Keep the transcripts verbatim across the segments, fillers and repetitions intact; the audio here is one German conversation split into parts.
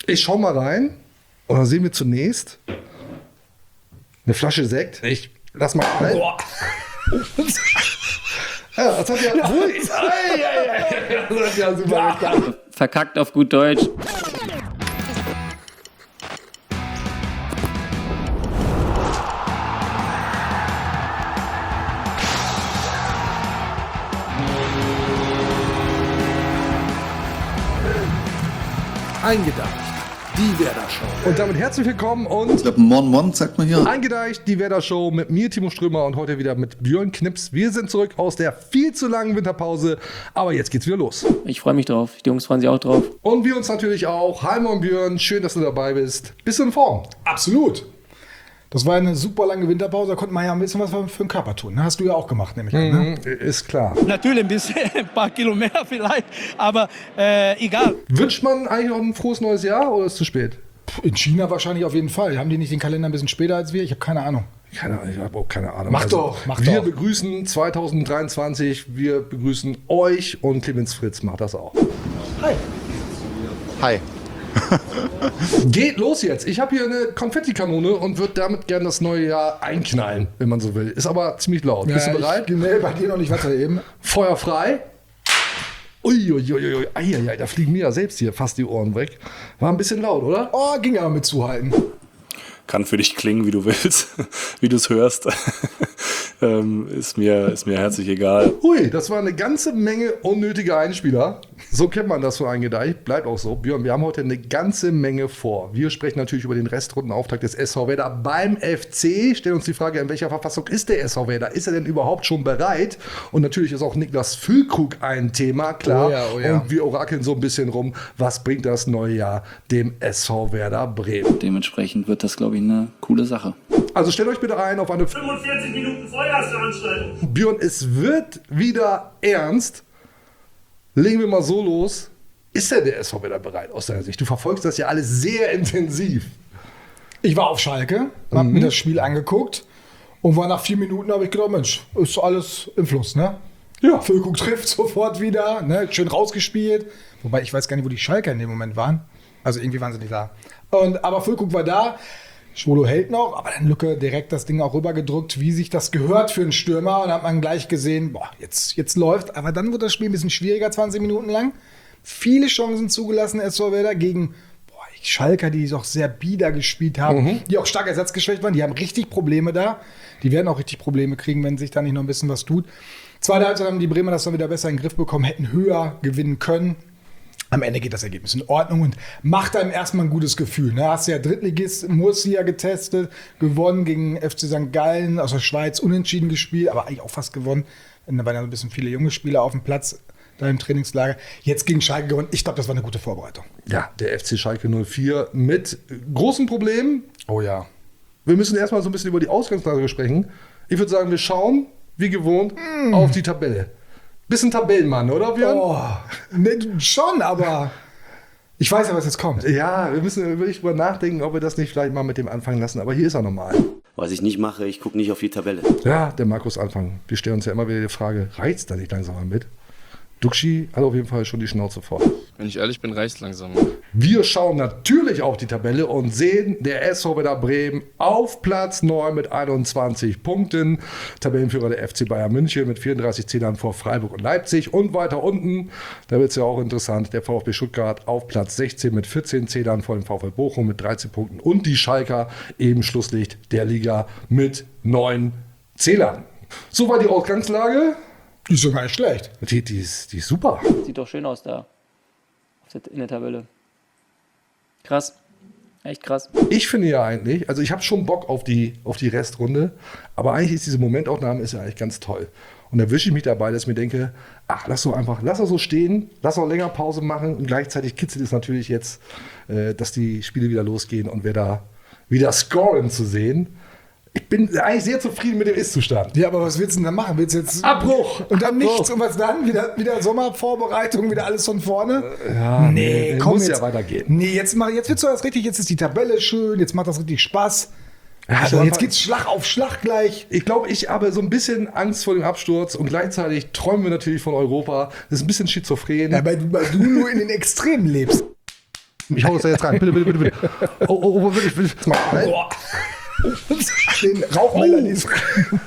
Ich schau mal rein und dann sehen wir zunächst eine Flasche Sekt. Ich lass mal rein. Boah. Ja, das hat ja, ja. Ui, ei, ei, ei. Das hat ja super geklappt. Verkackt auf gut Deutsch. Eingedeicht, die Werder Show. Und damit herzlich willkommen und ich glaube, Mon Mon sagt man hier. Eingedeicht, die Werder Show mit mir, Timo Strömer, und heute wieder mit Björn Knips. Wir sind zurück aus der viel zu langen Winterpause, aber jetzt geht's wieder los. Ich freue mich drauf. Die Jungs freuen sich auch drauf. Und wir uns natürlich auch. Hi Mon Björn, schön, dass du dabei bist. Bist du in Form? Absolut. Das war eine super lange Winterpause, da konnte man ja ein bisschen was für den Körper tun. Hast du ja auch gemacht, nämlich. Mhm, an, ne? Ist klar. Natürlich ein bisschen, ein paar Kilo mehr vielleicht, aber äh, egal. Wünscht man eigentlich noch ein frohes neues Jahr oder ist es zu spät? In China wahrscheinlich auf jeden Fall. Haben die nicht den Kalender ein bisschen später als wir? Ich habe keine Ahnung. Keine Ahnung, ich habe auch keine Ahnung. Mach also, doch, mach wir doch. begrüßen zwanzig dreiundzwanzig, wir begrüßen euch und Clemens Fritz macht das auch. Hi. Hi. Geht los jetzt. Ich habe hier eine Konfettikanone und würde damit gerne das neue Jahr einknallen, wenn man so will. Ist aber ziemlich laut. Ja, Bist du bereit? Ich, nee, bei dir noch nicht weiter eben. Feuer frei. Uiuiuiui. Eieiei, da fliegen mir ja selbst hier fast die Ohren weg. War ein bisschen laut, oder? Oh, ging aber mit zuhalten. Kann für dich klingen, wie du willst, wie du es hörst. ähm, ist, mir, ist mir herzlich egal. Ui, das war eine ganze Menge unnötige Einspieler. So kennt man das von Eingedeicht. Bleibt auch so. Björn, wir haben heute eine ganze Menge vor. Wir sprechen natürlich über den Restrundenauftakt des S V Werder beim F C. Stellen uns die Frage, in welcher Verfassung ist der S V Werder? Ist er denn überhaupt schon bereit? Und natürlich ist auch Niklas Füllkrug ein Thema, klar. Oh ja, oh ja. Und wir orakeln so ein bisschen rum, was bringt das neue Jahr dem S V Werder Bremen? Dementsprechend wird das, glaube ich, eine coole Sache. Also stellt euch bitte ein auf eine fünfundvierzig Minuten Vollgasveranstaltung. Björn, es wird wieder ernst. Legen wir mal so los. Ist denn der S V Werder bereit aus deiner Sicht? Du verfolgst das ja alles sehr intensiv. Ich war auf Schalke, Mhm. hab mir das Spiel angeguckt und war nach vier Minuten, habe ich gedacht, Mensch, ist alles im Fluss, ne? Ja. Füllkrug trifft sofort wieder, ne? Schön rausgespielt. Wobei ich weiß gar nicht, wo die Schalker in dem Moment waren. Also irgendwie waren sie nicht da. Und, aber Füllkrug war da. Schwolo hält noch, aber dann Lücke direkt das Ding auch rübergedrückt, wie sich das gehört für einen Stürmer. Und dann hat man gleich gesehen, boah, jetzt, jetzt läuft. Aber dann wird das Spiel ein bisschen schwieriger, zwanzig Minuten lang. Viele Chancen zugelassen, S V Werder gegen boah, die Schalker, die doch sehr bieder gespielt haben, Mhm. die auch stark ersatzgeschwächt waren. Die haben richtig Probleme da. Die werden auch richtig Probleme kriegen, wenn sich da nicht noch ein bisschen was tut. Zweite Halbzeit haben die Bremer das dann wieder besser in den Griff bekommen, hätten höher gewinnen können. Am Ende geht das Ergebnis in Ordnung und macht einem erstmal ein gutes Gefühl. Ne? Hast ja Drittligist Murcia getestet, gewonnen gegen F C Sankt Gallen aus der Schweiz, unentschieden gespielt, aber eigentlich auch fast gewonnen. Da waren ja ein bisschen viele junge Spieler auf dem Platz da im Trainingslager. Jetzt gegen Schalke gewonnen. Ich glaube, das war eine gute Vorbereitung. Ja, der F C Schalke null vier mit großen Problemen. Oh ja. Wir müssen erstmal so ein bisschen über die Ausgangslage sprechen. Ich würde sagen, wir schauen, wie gewohnt, mm. auf die Tabelle. Bisschen Tabellenmann, oder Björn? Oh, ne, schon, aber ich weiß ja, was jetzt kommt. Ja, wir müssen wirklich drüber nachdenken, ob wir das nicht vielleicht mal mit dem anfangen lassen. Aber hier ist er nochmal. Was ich nicht mache, ich gucke nicht auf die Tabelle. Ja, der Markus Anfang. Wir stellen uns ja immer wieder die Frage, reizt da nicht langsam mal mit? Duxi hat auf jeden Fall schon die Schnauze voll. Wenn ich ehrlich bin, reicht langsam. Wir schauen natürlich auf die Tabelle und sehen, der S V Werder Bremen auf Platz neun mit einundzwanzig Punkten. Tabellenführer der F C Bayern München mit vierunddreißig Zählern vor Freiburg und Leipzig. Und weiter unten, da wird es ja auch interessant, der VfB Stuttgart auf Platz sechzehn mit vierzehn Zählern vor dem VfL Bochum mit dreizehn Punkten. Und die Schalker eben Schlusslicht der Liga mit neun Zählern. So war die Ausgangslage. Die ist sogar nicht schlecht. Die, die, ist, die ist super. Sieht doch schön aus da. In der Tabelle. Krass. Echt krass. Ich finde ja eigentlich, also ich habe schon Bock auf die, auf die Restrunde, aber eigentlich ist diese Momentaufnahme ist ja eigentlich ganz toll. Und da wische ich mich dabei, dass ich mir denke, ach, lass doch einfach, lass doch so stehen, lass doch länger Pause machen und gleichzeitig kitzelt es natürlich jetzt, äh, dass die Spiele wieder losgehen und wir da wieder scoren zu sehen. Ich bin eigentlich sehr zufrieden mit dem Ist-Zustand. Ja, aber was willst du denn da machen? Willst du jetzt Abbruch! Und dann Abbruch. nichts und was dann? Wieder, wieder Sommervorbereitung, wieder alles von vorne? Ja, nee, nee, komm muss jetzt. ja weitergehen. Nee, jetzt, mach, jetzt wird's doch das richtig, jetzt ist die Tabelle schön, jetzt macht das richtig Spaß. Ja, Also aber jetzt geht's Schlag auf Schlag gleich. Ich glaube, ich habe so ein bisschen Angst vor dem Absturz und gleichzeitig träumen wir natürlich von Europa. Das ist ein bisschen schizophren. Ja, weil, du- weil du nur in den Extremen lebst. Ich hau das da jetzt rein. Bitte, bitte, bitte, bitte. Oh, oh, oh, wirklich, bitte. Nein. Den Rauchmelder, die ist.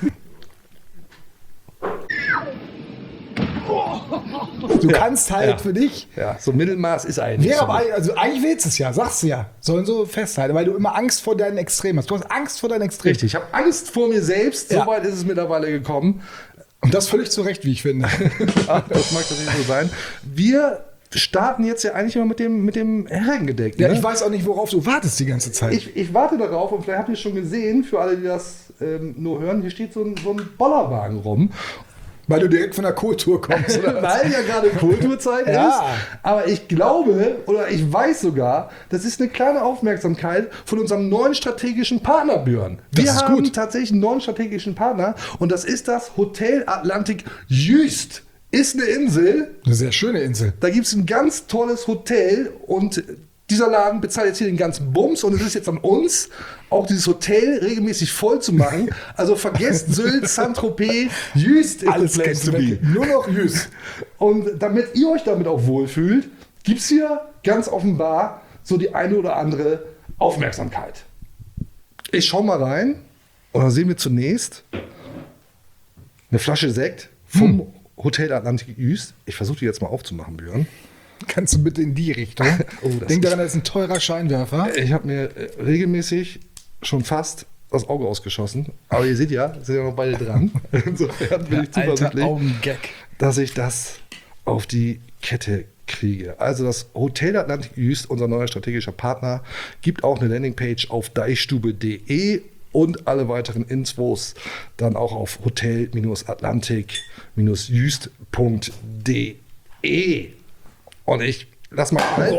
Du kannst halt Ja. für dich. Ja, so Mittelmaß ist eigentlich. Wäre so. aber, ein- also eigentlich willst du es ja, sagst du ja. Sollen so festhalten, weil du immer Angst vor deinen Extremen hast. Du hast Angst vor deinen Extremen. Richtig, ich habe Angst vor mir selbst. Ja. So weit ist es mittlerweile gekommen. Und das völlig zu Recht, wie ich finde. Ach, das mag das nicht so sein. Wir starten jetzt ja eigentlich immer mit dem, mit dem Herrengedeck. Ja, ne? ich weiß auch nicht, worauf du wartest die ganze Zeit. Ich, ich warte darauf und vielleicht habt ihr es schon gesehen, für alle, die das ähm, nur hören, hier steht so ein, so ein Bollerwagen rum. weil du direkt von der Kultur kommst, oder? was? Weil ja gerade Kulturzeit Ja. ist. Aber ich glaube oder ich weiß sogar, das ist eine kleine Aufmerksamkeit von unserem neuen strategischen Partner, Björn. Das Wir ist haben gut. tatsächlich einen neuen strategischen Partner und das ist das Hotel Atlantik Jüst. Ist eine Insel. Eine sehr schöne Insel. Da gibt es ein ganz tolles Hotel und dieser Laden bezahlt jetzt hier den ganzen Bums und es ist jetzt an uns, auch dieses Hotel regelmäßig voll zu machen. Also vergesst Sylt, Saint-Tropez, Jüst ist Alles the place to kennst du be. Nur noch Jüst. Und damit ihr euch damit auch wohlfühlt, gibt es hier ganz offenbar so die eine oder andere Aufmerksamkeit. Ich schau mal rein und dann sehen wir zunächst eine Flasche Sekt vom Hm. Hotel Atlantik Jüst. Ich versuche die jetzt mal aufzumachen, Björn. Kannst du bitte in die Richtung? Oh, das Denk ist- daran, das ist ein teurer Scheinwerfer. Ich habe mir äh, regelmäßig schon fast das Auge ausgeschossen. Aber ihr seht ja, sind ja noch beide dran. Insofern bin ich Alter zuversichtlich, Augengag. dass ich das auf die Kette kriege. Also das Hotel Atlantik Jüst, unser neuer strategischer Partner, gibt auch eine Landingpage auf deichstube punkt de und alle weiteren Infos dann auch auf hotel atlantik jüst punkt de. Und ich lass mal rein.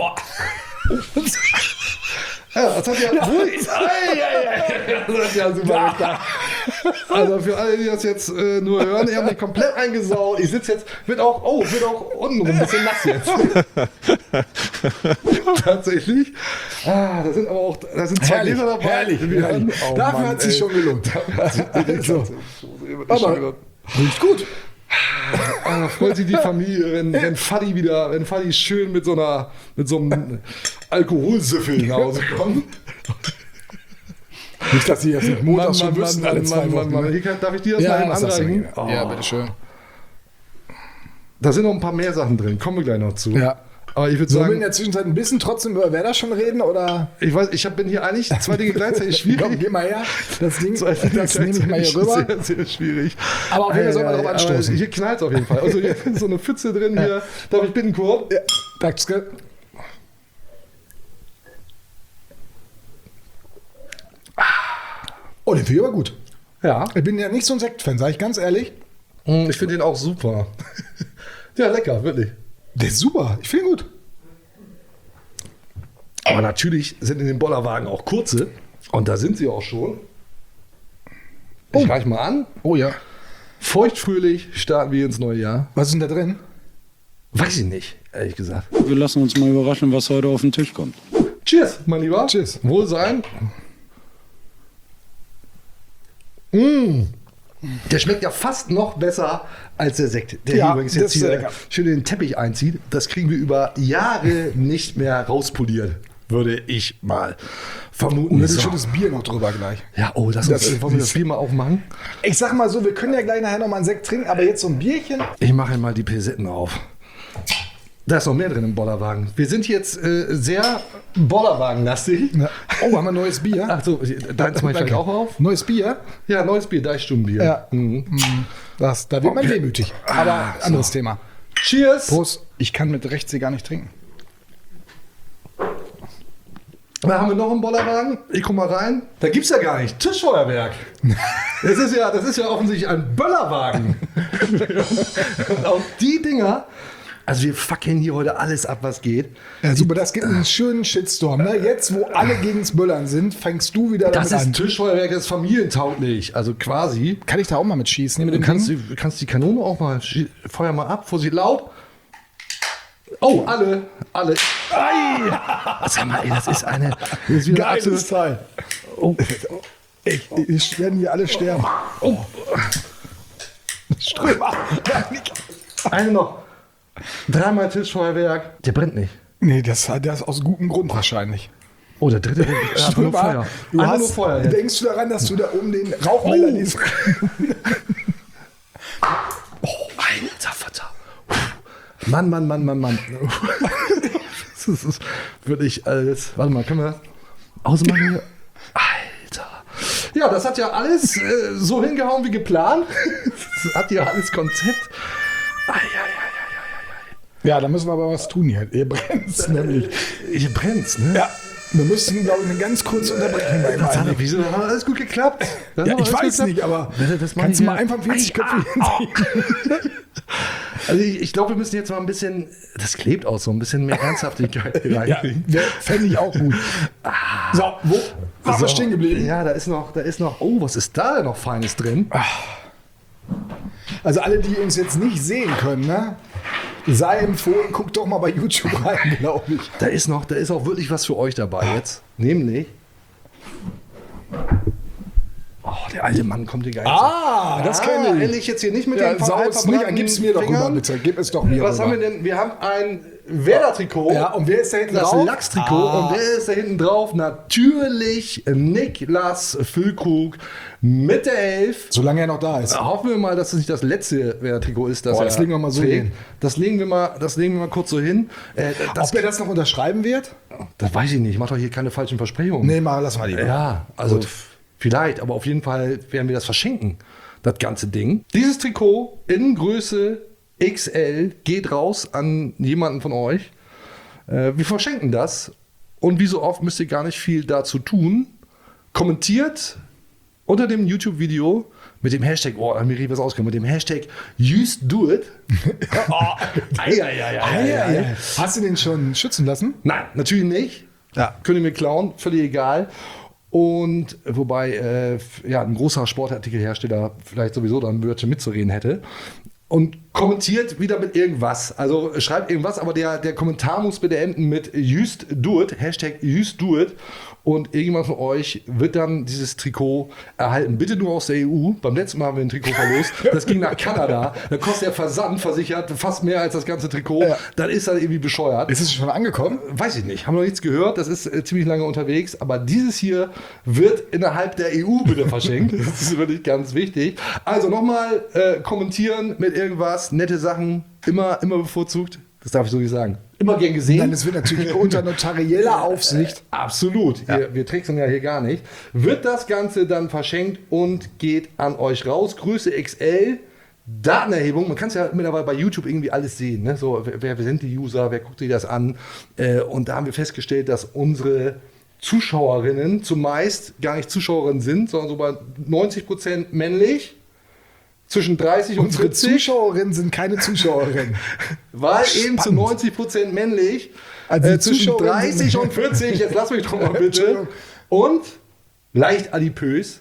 Ja, das hat ja, Ui, ei, ei, ei. Das hat ja super geklappt. Also für alle, die das jetzt äh, nur hören, ich habe mich komplett eingesaut. Ich sitze jetzt, wird auch, oh, wird auch untenrum ein bisschen nass jetzt. Tatsächlich. Ah, da sind aber auch, da sind zwei Herrlich, Gläser dabei. herrlich, Wir herrlich. haben- oh Dafür Mann, hat sich ey. schon gelohnt. Dafür hat sich wirklich Also, schon aber gelohnt. riecht gut. Ah, da freut sich die Familie, wenn, wenn Fadi wieder, wenn Fadi schön mit so einer, mit so einem Alkoholsüffel nach Hause kommt. Nicht, dass sie jetzt nicht Montag schon müssen, alle zwei Mann, Wochen. Mann, ne? Hier kann, darf ich dir das Ja, mal eben das darfst du anreichen? gerne. Oh. Ja, bitteschön. Da sind noch ein paar mehr Sachen drin, kommen wir gleich noch zu. Ja. Aber ich würde Sollen wir in sagen, der Zwischenzeit ein bisschen trotzdem über Werder schon reden, oder? ich weiß, ich hab, bin hier eigentlich zwei Dinge gleichzeitig schwierig. Komm, geh mal her. Das Ding, Zwei Dinge das nehme ich mal hier gleichzeitig rüber. Sehr, sehr schwierig. Aber auf jeden Fall soll man Ei, ei, drauf ei, anstoßen. aber Hier knallt es auf jeden Fall. Also hier ist so eine Pfütze drin hier. Darf ich bitten, Kurt? Ja, danke. Oh, den finde ich aber gut. Ja. Ich bin ja nicht so ein Sektfan, sage ich ganz ehrlich. Ich finde den auch super. Ja, lecker, wirklich. Der ist super. Ich finde ihn gut. Aber natürlich sind in den Bollerwagen auch kurze. Und da sind sie auch schon. Ich Oh. reich mal an. Oh ja. Feuchtfröhlich starten wir ins neue Jahr. Was ist denn da drin? Weiß ich nicht, ehrlich gesagt. Wir lassen uns mal überraschen, was heute auf den Tisch kommt. Cheers, mein Lieber. Cheers. Wohl sein. Mm. Der schmeckt ja fast noch besser als der Sekt, der Ja, hier übrigens das jetzt ist sehr hier lecker. schön in den Teppich einzieht. Das kriegen wir über Jahre nicht mehr rauspoliert, würde ich mal vermuten. Und ein So. schönes Bier noch drüber gleich. Ja, oh, lass Das- uns, wollen wir das Bier mal aufmachen? Ich sag mal so, wir können ja gleich nachher noch mal einen Sekt trinken, aber jetzt so ein Bierchen. Ich mache mal die Pilsetten auf. Da ist noch mehr drin im Bollerwagen. Wir sind jetzt äh, sehr Bollerwagen-lastig. Ja. Oh, haben wir ein neues Bier? Ach so, deins mache ich gleich auch auf. Neues Bier? Ja, neues Bier, Deichstubenbier. Ja. Mhm. Das, da wird man Okay. wehmütig. Aber Ah, anderes so. Thema. Cheers! Prost. Ich kann mit rechts hier gar nicht trinken. Da haben wir noch einen Bollerwagen. Ich guck mal rein. Da gibt's ja gar nicht. Tischfeuerwerk. Das ist ja, das ist ja offensichtlich ein Böllerwagen. Und auch die Dinger. Also wir fucken hier heute alles ab, was geht. Ja, super, das gibt einen schönen Shitstorm. Ne? Jetzt, wo alle gegens Böllern sind, fängst du wieder Das damit ist an. Tischfeuerwerk, das ist familientauglich. Also quasi. Kann ich da auch mal mit schießen? Mit Du dem kannst, Ding? die- kannst die Kanone auch mal, schie- feuer mal ab, Vorsicht laut. Oh, alle, alle. Ei! Sag mal, ey, das ist eine. Das ist wieder eine Geiles Teil. Oh. Ich, ich werden hier alle sterben. Oh. Strömer. Eine noch. Dreimal Tischfeuerwerk. Der brennt nicht. Nee, das hat das aus gutem Grund wahrscheinlich. Oh, der dritte. Ja, nur Feuer. Du Einfach hast, nur Feuer jetzt. denkst du daran, dass du da oben den Rauchmelder liest? Oh, alter Vater. Mann, Mann, Mann, Mann, Mann. Das ist wirklich alles. Warte mal, können wir ausmachen hier? Alter. Ja, das hat ja alles äh, so hingehauen wie geplant. Das hat ja alles Konzept. Ai, ai, ai, ai, ai. Ja, da müssen wir aber was tun hier. Ihr brennt's nämlich. Hier brennt's, ne? Ja, wir müssen, glaube ich, eine ganz kurze Unterbrechung bei Das hat, ihm wieso hat alles gut geklappt? Das Ja, hat ich alles weiß gut nicht, aber geklappt. Das kannst du mal hier- einfach vierzig Köpfe hinziehen? Also ich, ich glaube, wir müssen jetzt mal ein bisschen, das klebt auch so, ein bisschen mehr Ernsthaftigkeit Ja, reinkriegen. fände ich auch gut. So, wo waren wir So, stehen geblieben? Ja, da ist noch, da ist noch, oh, was ist da denn noch Feines drin? Also alle, die uns jetzt nicht sehen können, ne? Sei empfohlen, guckt doch mal bei YouTube rein, glaube ich. Da ist noch, da ist auch wirklich was für euch dabei jetzt. Nämlich. Oh, der alte Mann kommt hier gar nicht. Ah, das kenne ich. Endlich jetzt hier nicht mit Ja, den saus nicht, gib's mir doch rüber, Fingern. bitte. Gib es doch mir Was rüber. haben wir denn? Wir haben ein Werder-Trikot. Ja, und wer ist da hinten Das drauf? Lachs-Trikot. Ah. Und wer ist da hinten drauf? Natürlich Niklas Füllkrug mit der Elf. Solange er noch da ist. Hoffen wir mal, dass es nicht das letzte Werder-Trikot ist, das Boah, er das legen wir mal so trägt. hin. Das legen wir mal, das legen wir mal kurz so hin. Äh, das, Ob er das noch unterschreiben wird? das weiß ich nicht. Ich mach doch hier keine falschen Versprechungen. Nee, mal, lass mal lieber. Ja, also vielleicht, aber auf jeden Fall werden wir das verschenken, das ganze Ding. Dieses Trikot in Größe X L geht raus an jemanden von euch. Äh, wir verschenken das und wie so oft müsst ihr gar nicht viel dazu tun. Kommentiert unter dem YouTube-Video mit dem Hashtag, oh, mir rief was ausgekommen, mit dem Hashtag YousedDoIt. oh, ei, ei, ei, ei, ei, ei. Hast du den schon schützen lassen? Nein, natürlich nicht. Ja. Könnt ihr mir klauen, völlig egal. Und wobei äh, ja, ein großer Sportartikelhersteller vielleicht sowieso dann Wörter mitzureden hätte. Und kommentiert wieder mit irgendwas. Also schreibt irgendwas, aber der, der Kommentar muss bitte enden mit YousedDoIt, Hashtag YousedDoIt. Und irgendjemand von euch wird dann dieses Trikot erhalten. Bitte nur aus der E U. Beim letzten Mal haben wir ein Trikot verlost. Das ging nach Kanada. Da kostet der Versand versichert fast mehr als das ganze Trikot. Ja. Dann ist das irgendwie bescheuert. Ist es schon angekommen? Weiß ich nicht, haben noch nichts gehört, das ist äh, ziemlich lange unterwegs, aber dieses hier wird innerhalb der E U bitte verschenkt, das ist wirklich ganz wichtig. Also nochmal äh, kommentieren mit irgendwas, nette Sachen, immer, immer bevorzugt, das darf ich so nicht sagen, immer gern gesehen. Nein, es wird natürlich unter notarieller Aufsicht. Absolut, Ja. wir, wir tricksen ja hier gar nicht. Wird das Ganze dann verschenkt und geht an euch raus, Größe X L. Datenerhebung, man kann es ja mittlerweile bei YouTube irgendwie alles sehen. Ne? So, wer, wer sind die User, wer guckt sich das an? Äh, und da haben wir festgestellt, dass unsere Zuschauerinnen zumeist gar nicht Zuschauerinnen sind, sondern so bei neunzig Prozent männlich, zwischen dreißig und Unsere vierzig, Zuschauerinnen sind keine Zuschauerinnen. weil eben zu Spannend. neunzig Prozent männlich, Also die äh, zwischen Zuschauerinnen dreißig sind- und vierzig, jetzt lass mich doch mal bitte, Entschuldigung. und leicht adipös,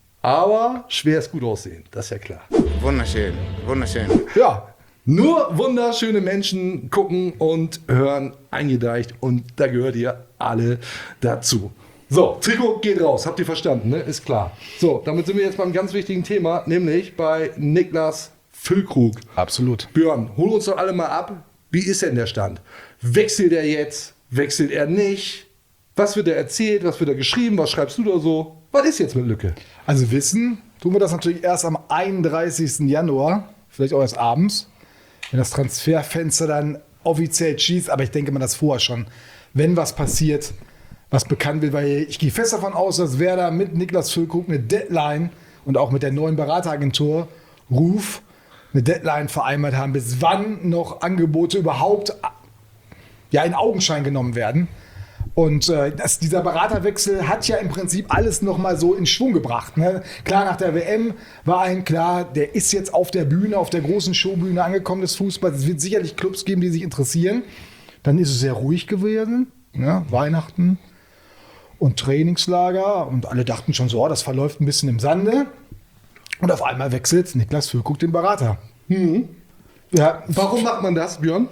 aber schwer ist gut aussehen, das ist ja klar. Wunderschön, wunderschön. Ja, Nur wunderschöne Menschen gucken und hören eingedeicht und da gehört ihr alle dazu. So, Trikot geht raus, habt ihr verstanden, ne? Ist klar. So, damit sind wir jetzt beim ganz wichtigen Thema, nämlich bei Niklas Füllkrug. absolut. Björn, hol uns doch alle mal ab. Wie ist denn der Stand? Wechselt er jetzt? Wechselt er nicht? Was wird er erzählt? Was wird er geschrieben? Was schreibst du da so? Was ist jetzt mit Lücke? Also wissen tun wir das natürlich erst am einunddreißigsten Januar, vielleicht auch erst abends, wenn das Transferfenster dann offiziell schießt. Aber ich denke mal, das vorher schon, wenn was passiert, was bekannt wird, weil ich gehe fest davon aus, dass Werder mit Niklas Füllkrug eine Deadline und auch mit der neuen Berateragentur Ruf eine Deadline vereinbart haben, bis wann noch Angebote überhaupt ja, in Augenschein genommen werden. Und äh, das, dieser Beraterwechsel hat ja im Prinzip alles nochmal so in Schwung gebracht. Ne? Klar, nach der W M war allen klar, der ist jetzt auf der Bühne, auf der großen Showbühne angekommen des Fußballs. Es wird sicherlich Clubs geben, die sich interessieren. Dann ist es sehr ruhig gewesen. Ne? Weihnachten und Trainingslager. Und alle dachten schon so, oh, das verläuft ein bisschen im Sande. Und auf einmal wechselt Niklas Füllkrug den Berater. Mhm. Ja, Warum macht man das, Björn?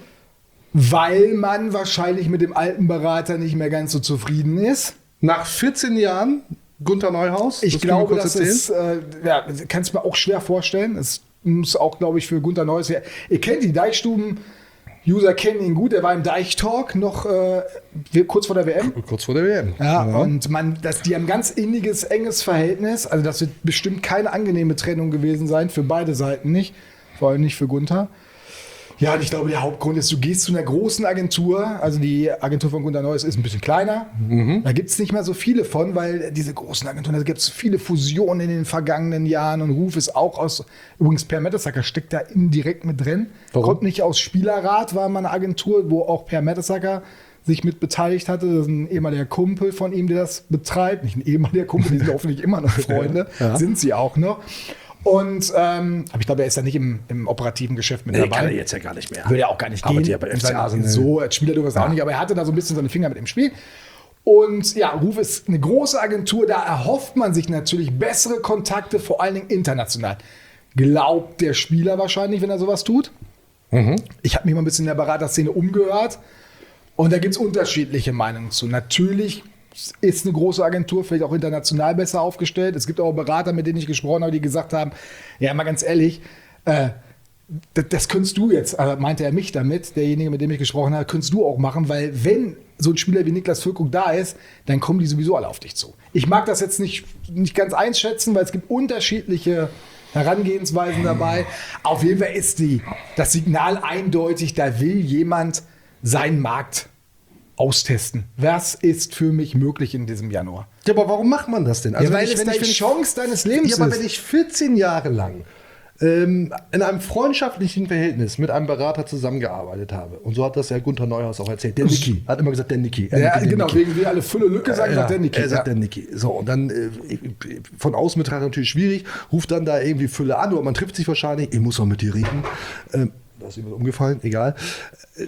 weil man wahrscheinlich mit dem alten Berater nicht mehr ganz so zufrieden ist. Nach vierzehn Jahren Gunther Neuhaus? Ich Das können wir glaube, kurz das ist, äh, ja, kannst du mir auch schwer vorstellen. Es muss auch, glaube ich, für Gunther Neuhaus her. Ihr kennt die Deichstuben, User kennen ihn gut, er war im Deichtalk noch äh, kurz vor der W M. Kurz vor der W M. Ja, Ja. und man, das, die haben ein ganz inniges, enges Verhältnis. Also das wird bestimmt keine angenehme Trennung gewesen sein, für beide Seiten nicht. Vor allem nicht für Gunther. Ja, und ich glaube, der Hauptgrund ist, du gehst zu einer großen Agentur, also die Agentur von Gunther Neuhaus ist ein bisschen kleiner. Mhm. Da gibt es nicht mehr so viele von, weil diese großen Agenturen, da gibt es viele Fusionen in den vergangenen Jahren und Ruf ist auch aus, übrigens Per Mertesacker steckt da indirekt mit drin. Warum? Kommt nicht aus Spielerrat, war mal eine Agentur, wo auch Per Mertesacker sich mit beteiligt hatte. Das ist ein ehemaliger Kumpel von ihm, der das betreibt. Nicht ein ehemaliger Kumpel, die sind hoffentlich immer noch Freunde, Ja. sind sie auch noch. Und ähm, aber ich glaube, er ist ja nicht im, im operativen Geschäft mit Nee, dabei. kann er jetzt ja gar nicht mehr. Würde ja auch gar nicht Aber gehen. die ja bei F C Arsenal. So, als Spieler durchaus auch nicht, aber er hatte da so ein bisschen seine Finger mit im Spiel. Und ja, Ruf ist eine große Agentur, da erhofft man sich natürlich bessere Kontakte, vor allen Dingen international. Glaubt der Spieler wahrscheinlich, wenn er sowas tut. Ich habe mich mal ein bisschen in der Beraterszene umgehört und da gibt es unterschiedliche Meinungen zu. Natürlich ist eine große Agentur vielleicht auch international besser aufgestellt. Es gibt auch Berater, mit denen ich gesprochen habe, die gesagt haben, ja, mal ganz ehrlich, äh, das, das könntest du jetzt, äh, meinte er mich damit, derjenige, mit dem ich gesprochen habe, könntest du auch machen, weil wenn so ein Spieler wie Niklas Füllkrug da ist, dann kommen die sowieso alle auf dich zu. Ich mag das jetzt nicht, nicht ganz einschätzen, weil es gibt unterschiedliche Herangehensweisen dabei. Auf jeden Fall ist die, das Signal eindeutig, da will jemand seinen Markt austesten. Was ist für mich möglich in diesem Januar? Ja, aber warum macht man das denn? Also wenn weil ich- es wenn die ich- wenn ich- Chance deines Lebens Ja, aber ist. wenn ich vierzehn Jahre lang ähm, in einem freundschaftlichen Verhältnis mit einem Berater zusammengearbeitet habe, und so hat das ja Gunther Neuhaus auch erzählt, der Niki, hat immer gesagt, der Niki. der Ja, Niki, der genau, Niki. wegen wir alle Fülle Lücke sagen, sagt der Niki. Er sagt ja. der Niki. So, und dann äh, von außen betrachtet natürlich schwierig, ruft dann da irgendwie Fülle an, oder man trifft sich wahrscheinlich, ich muss auch mit dir reden. Ähm, das ist ihm umgefallen, egal. Äh,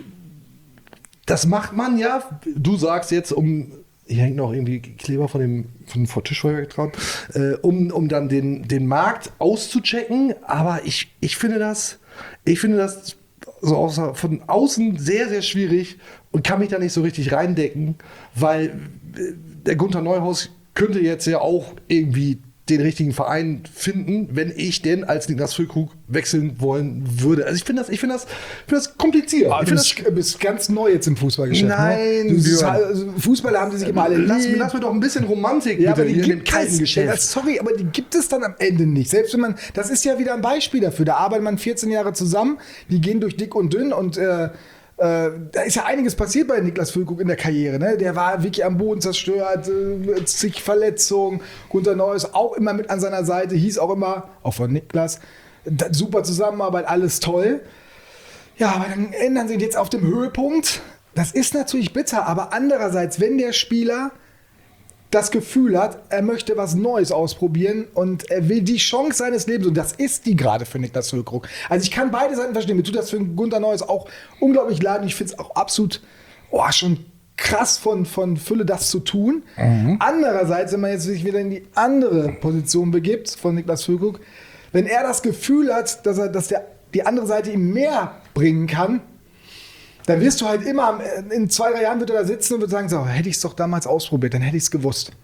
Das macht man ja, du sagst jetzt, um, hier hängt noch irgendwie Kleber von dem, von dem Tischfeuerwerk dran, äh, um, um dann den, den Markt auszuchecken, aber ich, ich finde das, ich finde das so außer, von außen sehr, sehr schwierig und kann mich da nicht so richtig reindecken, weil äh, der Gunther Neuhaus könnte jetzt ja auch irgendwie den richtigen Verein finden, wenn ich denn als Niklas Füllkrug wechseln wollen würde. Also ich finde das, ich finde das, ich finde das kompliziert. Aber ich du finde das bist, bist ganz neu jetzt im Fußballgeschäft. Nein, ne? du, Björn. also Fußballer haben die sich immer alle Lass, lieb. lass mir doch ein bisschen Romantik Ja, bitte aber die hier in dem gibt kalten es, Geschäft. Ja, sorry, aber die gibt es dann am Ende nicht. Selbst wenn man, das ist ja wieder ein Beispiel dafür. Da arbeitet man vierzehn Jahre zusammen, die gehen durch dick und dünn und äh, äh, da ist ja einiges passiert bei Niklas Füllkrug in der Karriere. Ne? Der war wirklich am Boden zerstört, äh, zig Verletzungen. Gunther Neuhaus auch immer mit an seiner Seite, hieß auch immer, auch von Niklas, da, super Zusammenarbeit, alles toll. Ja, aber dann ändern sie jetzt auf dem Höhepunkt. Das ist natürlich bitter, aber andererseits, wenn der Spieler das Gefühl hat, er möchte was Neues ausprobieren und er will die Chance seines Lebens, und das ist die gerade für Niklas Füllkrug. Also ich kann beide Seiten verstehen. Mir tut das für Gunther Neuhaus auch unglaublich leid und ich finde es auch absolut oh, schon krass von, von Fülle, das zu tun. Mhm. Andererseits, wenn man jetzt sich wieder in die andere Position begibt von Niklas Füllkrug, wenn er das Gefühl hat, dass er, dass der, die andere Seite ihm mehr bringen kann, dann wirst du halt immer, in zwei, drei Jahren wird er da sitzen und wird sagen, so, hätte ich es doch damals ausprobiert, dann hätte ich es gewusst.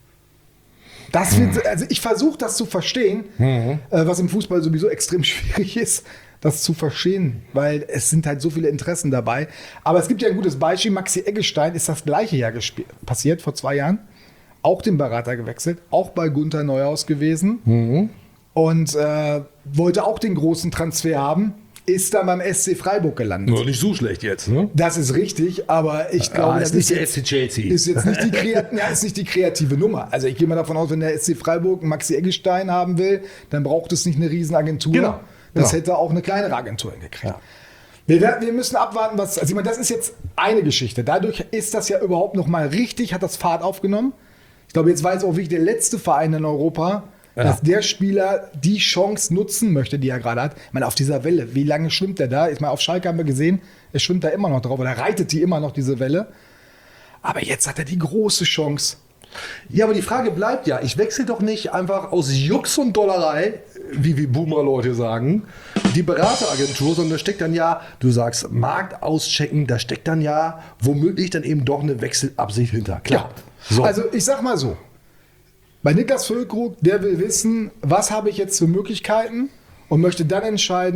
Das wird, also ich versuche das zu verstehen, Mhm. äh, was im Fußball sowieso extrem schwierig ist, das zu verstehen, weil es sind halt so viele Interessen dabei. Aber es gibt ja ein gutes Beispiel, Maxi Eggestein ist das gleiche Jahr gesp- passiert, vor zwei Jahren, auch den Berater gewechselt, auch bei Gunther Neuhaus gewesen Mhm. und äh, wollte auch den großen Transfer haben, ist dann beim S C Freiburg gelandet. Nur nicht so schlecht jetzt, ne? Das ist richtig, aber ich glaube, Ah, das ist nicht ist, der jetzt, F C Chelsea. ist jetzt nicht die, kreat ja, ist nicht die kreative Nummer. Also ich gehe mal davon aus, wenn der S C Freiburg einen Maxi Eggestein haben will, dann braucht es nicht eine Riesenagentur. Genau, Das genau. hätte auch eine kleinere Agentur hingekriegt. Wir, werden- wir müssen abwarten, was. Also ich meine, das ist jetzt eine Geschichte. Dadurch ist das ja überhaupt noch mal richtig, hat das Fahrt aufgenommen. Ich glaube, jetzt weiß auch wirklich der letzte Verein in Europa, dass der Spieler die Chance nutzen möchte, die er gerade hat. Ich meine, auf dieser Welle, wie lange schwimmt er da? Ich meine, auf Schalke haben wir gesehen, er schwimmt da immer noch drauf oder reitet die immer noch, diese Welle. Aber jetzt hat er die große Chance. Ja, aber die Frage bleibt ja, ich wechsle doch nicht einfach aus Jux und Dollerei, wie wir Boomer-Leute sagen, die Berateragentur, sondern da steckt dann ja, du sagst Markt auschecken, da steckt dann ja womöglich dann eben doch eine Wechselabsicht hinter. Klar. So. Also ich sag mal so, bei Niklas Füllkrug, der will wissen, was habe ich jetzt für Möglichkeiten und möchte dann entscheiden,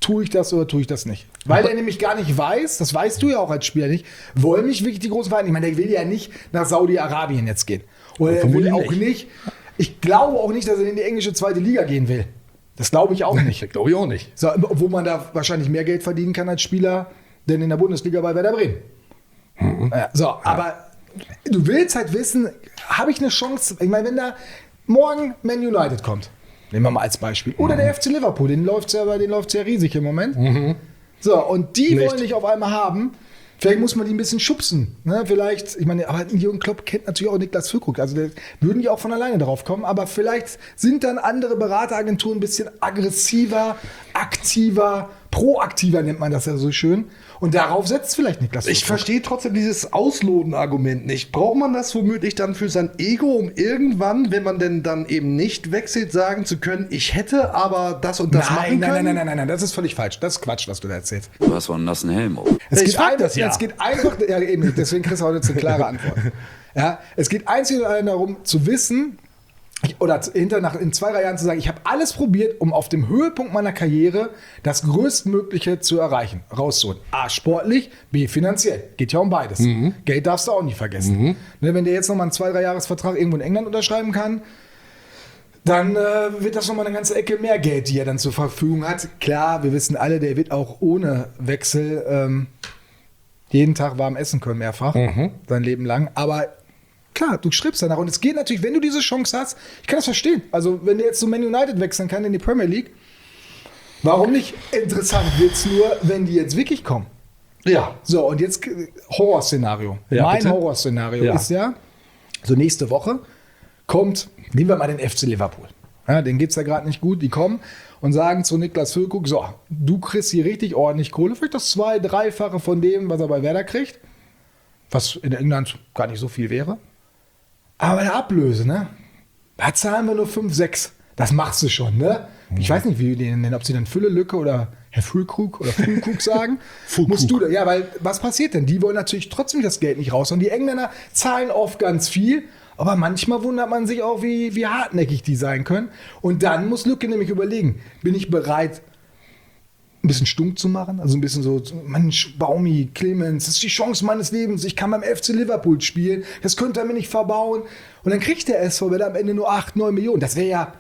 tue ich das oder tue ich das nicht? Weil er nämlich gar nicht weiß, das weißt du ja auch als Spieler nicht, wollen mich wirklich die großen Vereine, ich meine, der will ja nicht nach Saudi-Arabien jetzt gehen. Oder er will auch nicht, ich glaube auch nicht, dass er in die englische zweite Liga gehen will. Das glaube ich auch nicht. Glaube ich auch nicht. So, wo man da wahrscheinlich mehr Geld verdienen kann als Spieler, denn in der Bundesliga bei Werder Bremen. Mhm. Ja, so, ja. Aber du willst halt wissen, habe ich eine Chance? Ich meine, wenn da morgen Man United kommt, nehmen wir mal als Beispiel, oder mhm. der F C Liverpool, den läuft ja, den läuft's ja riesig im Moment. Mhm. So, und die nicht. wollen dich auf einmal haben. Vielleicht muss man die ein bisschen schubsen. Ne? Vielleicht, ich meine, aber Jürgen Klopp kennt natürlich auch Niklas Füllkrug. Also da würden die auch von alleine drauf kommen. Aber vielleicht sind dann andere Berateragenturen ein bisschen aggressiver, aktiver, proaktiver nennt man das ja so schön. Und darauf setzt vielleicht Niklas Füllkrug. Ich verstehe trotzdem dieses Ausloten-Argument nicht. Braucht man das womöglich dann für sein Ego, um irgendwann, wenn man denn dann eben nicht wechselt, sagen zu können, ich hätte aber das und das nein, machen nein, können? Nein, nein, nein, nein, das ist völlig falsch. Das ist Quatsch, was du da erzählst. Du hast wohl einen nassen Helm auf. Es, ich geht ein, das ja. es geht einfach, ja eben, deswegen kriegst du heute jetzt eine klare Antwort. Ja, es geht einzig und allein darum, zu wissen, oder hinter nach, in zwei, drei Jahren zu sagen, ich habe alles probiert, um auf dem Höhepunkt meiner Karriere das Größtmögliche zu erreichen, rauszuholen. A, sportlich, B, finanziell. Geht ja um beides. Mhm. Geld darfst du auch nicht vergessen. Mhm. Ne, wenn der jetzt nochmal einen zwei, drei Jahresvertrag irgendwo in England unterschreiben kann, dann äh, wird das nochmal eine ganze Ecke mehr Geld, die er dann zur Verfügung hat. Klar, wir wissen alle, der wird auch ohne Wechsel ähm, jeden Tag warm essen können, mehrfach, mhm. sein Leben lang. Aber klar, du strebst danach. Und es geht natürlich, wenn du diese Chance hast, ich kann das verstehen. Also, wenn der jetzt zu Man United wechseln kann in die Premier League, warum nicht? Interessant wird es nur, wenn die jetzt wirklich kommen. Ja. So, und jetzt Horrorszenario. Ja, mein bitte? Horrorszenario Ja. ist ja, so nächste Woche kommt, nehmen wir mal den F C Liverpool. Ja, denen geht es ja gerade nicht gut. Die kommen und sagen zu Niklas Füllkrug, so, du kriegst hier richtig ordentlich Kohle, vielleicht das zwei-, dreifache von dem, was er bei Werder kriegt. Was in England gar nicht so viel wäre. Aber bei der Ablöse, ne? Da zahlen wir nur fünf, sechs. Das machst du schon, ne? Ich weiß nicht, wie die nennen, ob sie dann Fülle-Lücke oder Herr Füllkrug oder Füllkrug sagen. Musst du da, ja, weil was passiert denn? Die wollen natürlich trotzdem das Geld nicht raus. Und die Engländer zahlen oft ganz viel, aber manchmal wundert man sich auch, wie, wie hartnäckig die sein können. Und dann muss Lücke nämlich überlegen, bin ich bereit, ein bisschen stunk zu machen, also ein bisschen so, Mensch, Baumi, Clemens, das ist die Chance meines Lebens, ich kann beim F C Liverpool spielen, das könnte er mir nicht verbauen. Und dann kriegt der S V Werder am Ende nur acht, neun Millionen. Das wäre ja...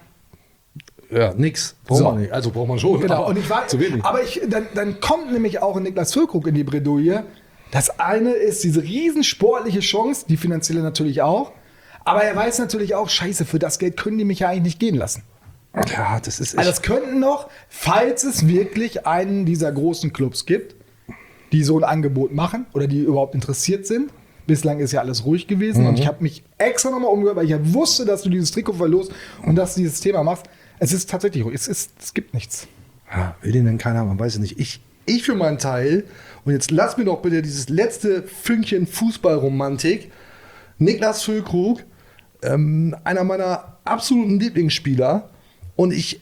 Ja, nix. Braucht So. man nicht. Also braucht man schon. Genau, aber und ich war, zu wenig. aber ich, dann, dann kommt nämlich auch Niklas Füllkrug in die Bredouille. Das eine ist diese riesen sportliche Chance, die finanzielle natürlich auch, aber er weiß natürlich auch, scheiße, für das Geld können die mich ja eigentlich nicht gehen lassen. Ja, das ist echt. Also das könnten noch, falls es wirklich einen dieser großen Clubs gibt, die so ein Angebot machen oder die überhaupt interessiert sind. Bislang ist ja alles ruhig gewesen, mhm. und ich habe mich extra nochmal umgehört, weil ich ja wusste, dass du dieses Trikot verlost und dass du dieses Thema machst. Es ist tatsächlich ruhig, es, ist, es gibt nichts. Ja, will den denn keiner, man weiß es nicht. Ich, ich für meinen Teil, und jetzt lass mir doch bitte dieses letzte Fünkchen Fußballromantik. Niklas Füllkrug, ähm, einer meiner absoluten Lieblingsspieler, und ich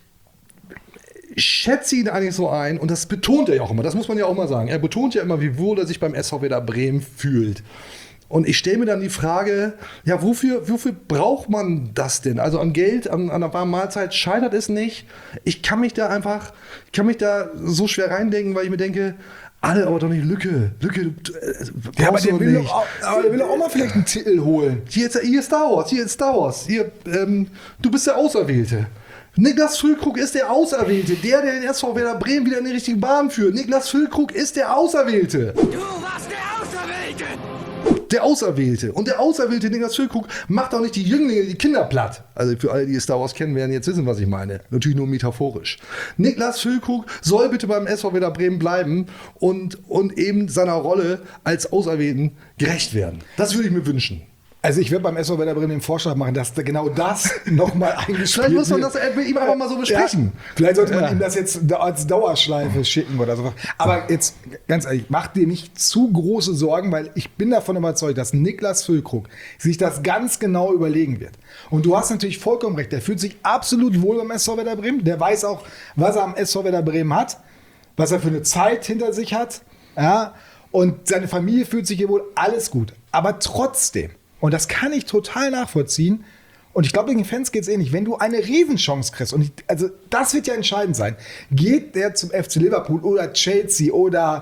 schätze ihn eigentlich so ein, und das betont er ja auch immer, das muss man ja auch mal sagen. Er betont ja immer, wie wohl er sich beim S V Werder Bremen fühlt. Und ich stelle mir dann die Frage, ja, wofür, wofür braucht man das denn? Also an Geld, an, an einer warmen Mahlzeit scheitert es nicht. Ich kann mich da einfach, ich kann mich da so schwer reindenken, weil ich mir denke, alle, aber doch nicht Lücke. Lücke, du, äh, Ja, aber brauchst der, du will nicht. doch auch, aber der will doch auch mal vielleicht einen Titel holen. Hier ist, hier ist Star Wars, hier ist Star Wars. Hier, ähm, du bist der Auserwählte. Niklas Füllkrug ist der Auserwählte, der, der den S V Werder Bremen wieder in die richtige Bahn führt. Niklas Füllkrug ist der Auserwählte. Du warst der Auserwählte! Der Auserwählte. Und der Auserwählte Niklas Füllkrug macht auch nicht die Jünglinge, die Kinder platt. Also für alle, die Star Wars kennen, werden jetzt wissen, was ich meine. Natürlich nur metaphorisch. Niklas Füllkrug soll bitte beim S V Werder Bremen bleiben und, und eben seiner Rolle als Auserwählten gerecht werden. Das würde ich mir wünschen. Also ich werde beim S V Werder Bremen den Vorschlag machen, dass da genau das nochmal eingespielt Vielleicht muss man wird. das mit ihm einfach mal so besprechen. Ja, vielleicht sollte man Ja. ihm das jetzt da- als Dauerschleife schicken oder so. Aber jetzt, ganz ehrlich, mach dir nicht zu große Sorgen, weil ich bin davon überzeugt, dass Niklas Füllkrug sich das ganz genau überlegen wird. Und du hast natürlich vollkommen recht, der fühlt sich absolut wohl beim S V Werder Bremen. Der weiß auch, was er am S V Werder Bremen hat, was er für eine Zeit hinter sich hat. Ja? Und seine Familie fühlt sich hier wohl, alles gut. Aber trotzdem, und das kann ich total nachvollziehen, Und ich glaube, gegen Fans geht es ähnlich. Wenn du eine Riesenchance kriegst, und ich, also das wird ja entscheidend sein, geht der zum F C Liverpool oder Chelsea oder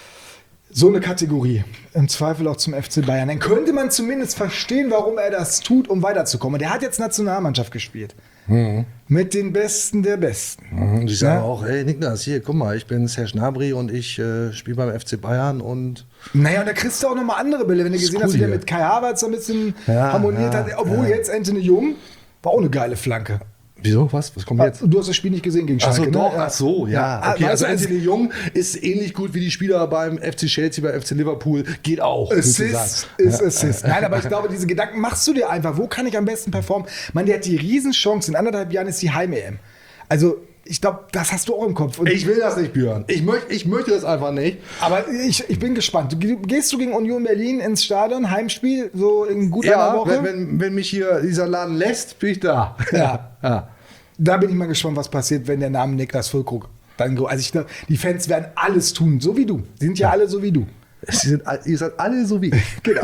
so eine Kategorie, im Zweifel auch zum F C Bayern, dann könnte man zumindest verstehen, warum er das tut, um weiterzukommen. Der hat jetzt Nationalmannschaft gespielt. Mhm. Mit den Besten der Besten. Mhm. Und ich sage Ja? auch, hey Niklas, hier, guck mal, ich bin Serge Gnabry und ich äh, spiele beim F C Bayern und Naja, und da kriegst du auch nochmal andere Bilder, wenn du gesehen cool hast, wie der hier. mit Kai Havertz ein bisschen Ja, harmoniert ja, hat. Obwohl ja. jetzt Anthony Jung war auch eine geile Flanke. wieso, was, was kommt jetzt? Du hast das Spiel nicht gesehen gegen Ach so, Schalke, doch, ne? ach so, ja. Ja, Okay, weißt also du, es- Anthony Jung ist ähnlich gut wie die Spieler beim F C Chelsea, beim F C Liverpool, geht auch. sozusagen. Assist ist Assist. Nein, aber ich glaube, diese Gedanken machst du dir einfach. Wo kann ich am besten performen? Man, der hat die Riesenchance. In anderthalb Jahren ist die Heim-E M. Also, ich glaube, das hast du auch im Kopf. Und Ich will das nicht, Björn. Ich, möcht, ich möchte das einfach nicht. aber ich, ich bin gespannt. Du, gehst du gegen Union Berlin ins Stadion, Heimspiel, so in gut einer Ja, Woche? wenn, wenn, wenn mich hier dieser Laden lässt, bin ich da. Ja. ja. Da bin ich mal gespannt, was passiert, wenn der Name Niklas Füllkrug dann go. Also ich glaube, die Fans werden alles tun, so wie du. Sie sind ja, alle so wie du. Sie sind, all- ihr seid alle so wie ich. Genau.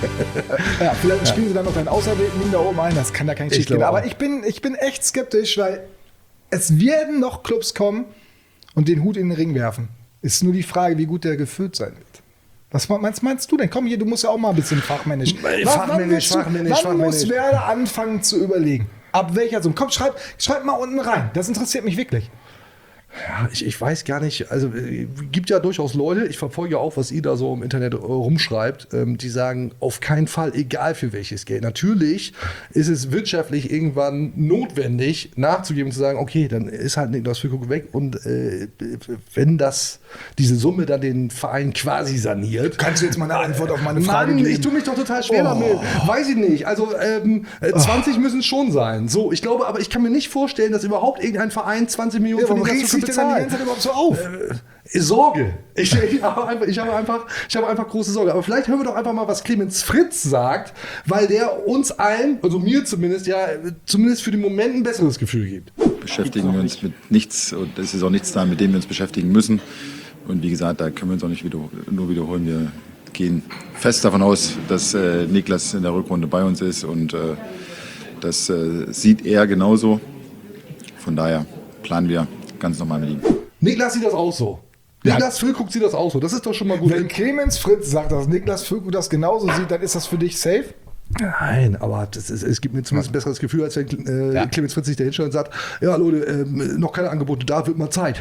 ja, vielleicht spielen sie dann noch deinen Auserwählten da oben ein. Das kann da kein Ich schief gehen. glaube Aber auch. ich bin, ich bin echt skeptisch, weil es werden noch Clubs kommen und den Hut in den Ring werfen. Ist nur die Frage, wie gut der gefüllt sein wird. Was meinst, meinst du denn? Komm hier, du musst ja auch mal ein bisschen fachmännisch. Fachmännisch, wann willst du- fachmännisch, Wann fachmännisch. muss Werder anfangen zu überlegen? Ab welcher Summe? Komm, schreib, schreib mal unten rein. Das interessiert mich wirklich. Ja, ich, ich weiß gar nicht, also äh, gibt ja durchaus Leute, ich verfolge ja auch, was ihr da so im Internet äh, rumschreibt, ähm, die sagen, auf keinen Fall, egal für welches Geld. Natürlich ist es wirtschaftlich irgendwann notwendig, nachzugeben und zu sagen, okay, dann ist halt Niklas Füllkrug weg und äh, wenn das, diese Summe dann den Verein quasi saniert. Kannst du jetzt mal eine Antwort auf meine Frage Mann, geben? ich tue mich doch total schwer Oh. damit. Weiß ich nicht. Also ähm, äh, zwanzig müssen es schon sein. So, ich glaube, aber ich kann mir nicht vorstellen, dass überhaupt irgendein Verein zwanzig Millionen Ja, für warum Niklas regst du Füllkrug dich denn dann die bezahlt. ganze Zeit überhaupt so auf? Äh, Sorge. Ich, ich, habe einfach, ich, habe einfach, ich habe einfach große Sorge. Aber vielleicht hören wir doch einfach mal, was Clemens Fritz sagt, weil der uns allen, also mir zumindest, ja, zumindest für den Moment ein besseres Gefühl gibt. Beschäftigen wir uns mit nichts und es ist auch nichts da, mit dem wir uns beschäftigen müssen. Und wie gesagt, da können wir uns auch nicht wieder, nur wiederholen. Wir gehen fest davon aus, dass äh, Niklas in der Rückrunde bei uns ist und äh, das äh, sieht er genauso. Von daher planen wir ganz normal mit ihm. Niklas sieht das auch so. Ja. Niklas Füllkrug sieht das auch so. Das ist doch schon mal gut. Wenn Clemens Fritz sagt, dass Niklas Füllkrug das genauso sieht, dann ist das für dich safe? Nein, aber das ist, es gibt mir zumindest ein besseres Gefühl, als wenn äh, Ja. Clemens Fritz sich da hinstellt und sagt, ja Leute, ähm, noch keine Angebote da, wird mal Zeit.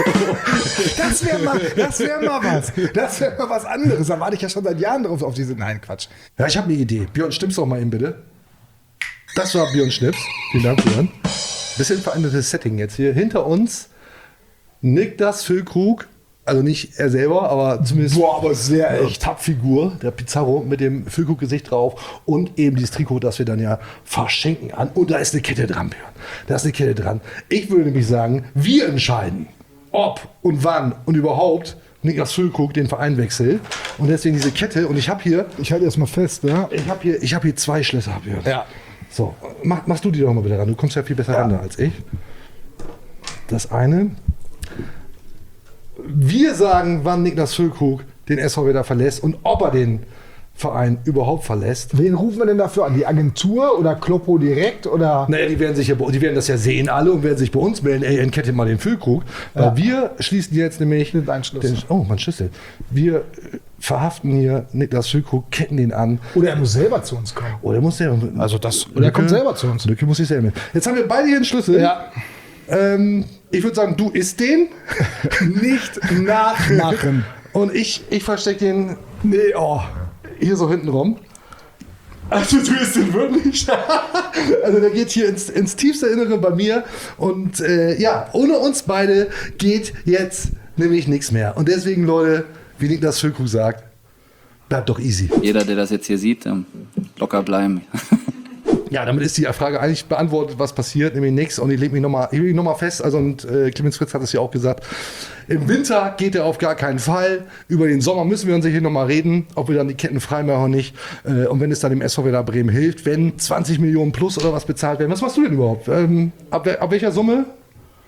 Das wäre mal, das wär mal was. Das wäre mal was anderes. Da warte ich ja schon seit Jahren drauf auf diese. Nein, Quatsch. Ja, ich habe eine Idee. Björn, stimmst doch mal eben bitte. Das war Björn Schnips. Vielen Dank, Björn. Bisschen verändertes Setting jetzt hier. Hinter uns Niklas Füllkrug, also nicht er selber, aber zumindest Boah, aber sehr äh, echt. Pappfigur, der Pizarro mit dem Füllkrug-Gesicht drauf und eben dieses Trikot, das wir dann ja verschenken an. Und da ist eine Kette dran, Björn. Da ist eine Kette dran. Ich würde nämlich sagen, wir entscheiden, ob und wann und überhaupt Niklas Füllkrug den Verein wechselt. Und deswegen diese Kette. Und ich habe hier, Ich halte erst mal fest, ja? ich habe hier, ich habe hier zwei Schlösser, Björn. Ja. So, mach, machst du die doch mal bitte ran. Du kommst ja viel besser ran da als ich. Das eine. Wir sagen, wann Niklas Füllkrug den S V Werder verlässt und ob er den Verein überhaupt verlässt. Wen rufen wir denn dafür an? Die Agentur oder Kloppo direkt? Oder? Naja, die werden sich ja, die werden das ja sehen alle und werden sich bei uns melden, ey, entkette mal den Füllkrug. Weil Ja. wir schließen jetzt nämlich Mit einem Schlüssel. den, oh, mein Schlüssel. Wir äh, verhaften hier Niklas Füllkrug, ketten den an. Oder er muss selber zu uns kommen. Oder muss der, Also das- oder er kommt selber zu uns. Lücke muss ich selber mit. Jetzt haben wir beide hier einen Schlüssel. Ja. Ähm, ich würde sagen, du isst den. Nicht nachmachen. Und ich, ich verstecke den Nee, oh. hier so hinten rum. Also du isst den wirklich? Also der geht hier ins, ins tiefste Innere bei mir. Und äh, ja, ohne uns beide geht jetzt nämlich nichts mehr. Und deswegen, Leute, wie Niklas Füllkrug sagt, bleibt doch easy. Jeder, der das jetzt hier sieht, ähm, locker bleiben. Ja, damit ist die Frage eigentlich beantwortet, was passiert, nämlich nichts. Und ich lege mich nochmal noch mal fest, also und äh, Clemens Fritz hat es ja auch gesagt, im Winter geht er auf gar keinen Fall. Über den Sommer müssen wir uns hier nochmal reden, ob wir dann die Ketten frei machen oder nicht. Äh, und wenn es dann dem S V Werder Bremen hilft, wenn zwanzig Millionen plus oder was bezahlt werden. Was machst du denn überhaupt? Ähm, ab, ab welcher Summe?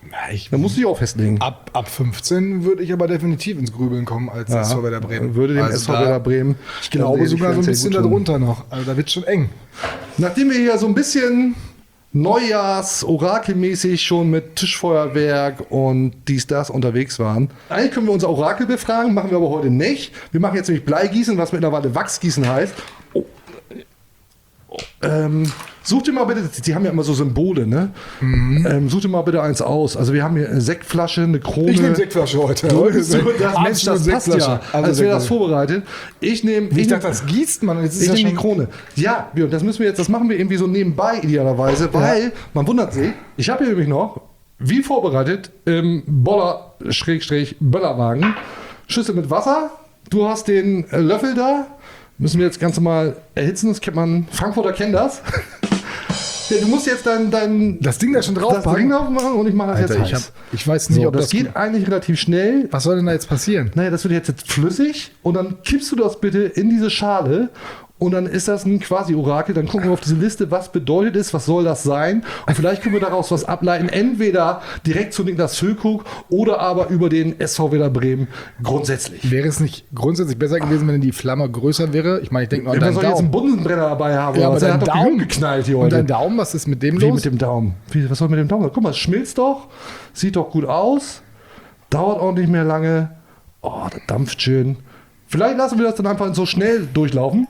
Na, ich, Da musst du dich auch festlegen. ab, ab fünfzehn würde ich aber definitiv ins Grübeln kommen als Ja, S V Werder Bremen. Würde dem Also S V da- Werder Bremen. Ich glaube äh, sogar so ein finanziell bisschen gut tun. darunter noch. Also da wird es schon eng. Nachdem wir hier so ein bisschen Neujahrs-Orakelmäßig schon mit Tischfeuerwerk und dies, das unterwegs waren. Eigentlich können wir unser Orakel befragen, machen wir aber heute nicht. Wir machen jetzt nämlich Bleigießen, was mittlerweile Wachsgießen heißt. Oh. Oh. Ähm, such dir mal bitte, die haben ja immer so Symbole, ne? Mhm. Ähm, such dir mal bitte eins aus. Also wir haben hier eine Sektflasche, eine Krone. Ich nehme Sektflasche heute. Du, Heute das, das, Mensch, absolut das passt ja. Sektflasche. Also Als wäre das Sektflasche. vorbereitet. Ich nehme. Ich dachte, das gießt man. Jetzt ist Ich ja nehme die schon- Krone. Ja, Björn, das müssen wir jetzt, das machen wir irgendwie so nebenbei idealerweise, weil man wundert sich, ich habe hier nämlich noch, wie vorbereitet, im Boller-Böllerwagen, Schüssel mit Wasser. Du hast den äh, Löffel da. Müssen wir jetzt ganz normal erhitzen, das kennt man, Frankfurter kennen das. Ja, du musst jetzt dein, dein Das Ding da schon drauf das Ding drauf machen und ich mache das Alter, jetzt ich, heiß. hab, ich weiß nicht, So, ob das, das, geht eigentlich relativ schnell. Was soll denn da jetzt passieren? Naja, das wird jetzt, jetzt flüssig und dann kippst du das bitte in diese Schale und dann ist das ein Quasi-Orakel. Dann gucken wir auf diese Liste, was bedeutet es, was soll das sein und vielleicht können wir daraus was ableiten, entweder direkt zu Niklas Füllkrug oder aber über den S V Werder Bremen grundsätzlich. Wäre es nicht grundsätzlich besser gewesen, wenn die Flamme größer wäre? Ich meine, ich denke nur an Man deinen soll jetzt einen Daumen. Bunsenbrenner dabei haben. Ja, oder aber was? Der dein hat doch Daumen genug geknallt hier Und heute. dein Daumen, was ist mit dem Wie los? mit dem Daumen? Wie, was soll mit dem Daumen? Guck mal, es schmilzt doch, sieht doch gut aus, dauert auch nicht mehr lange. Oh, das dampft schön. Vielleicht lassen wir das dann einfach so schnell durchlaufen.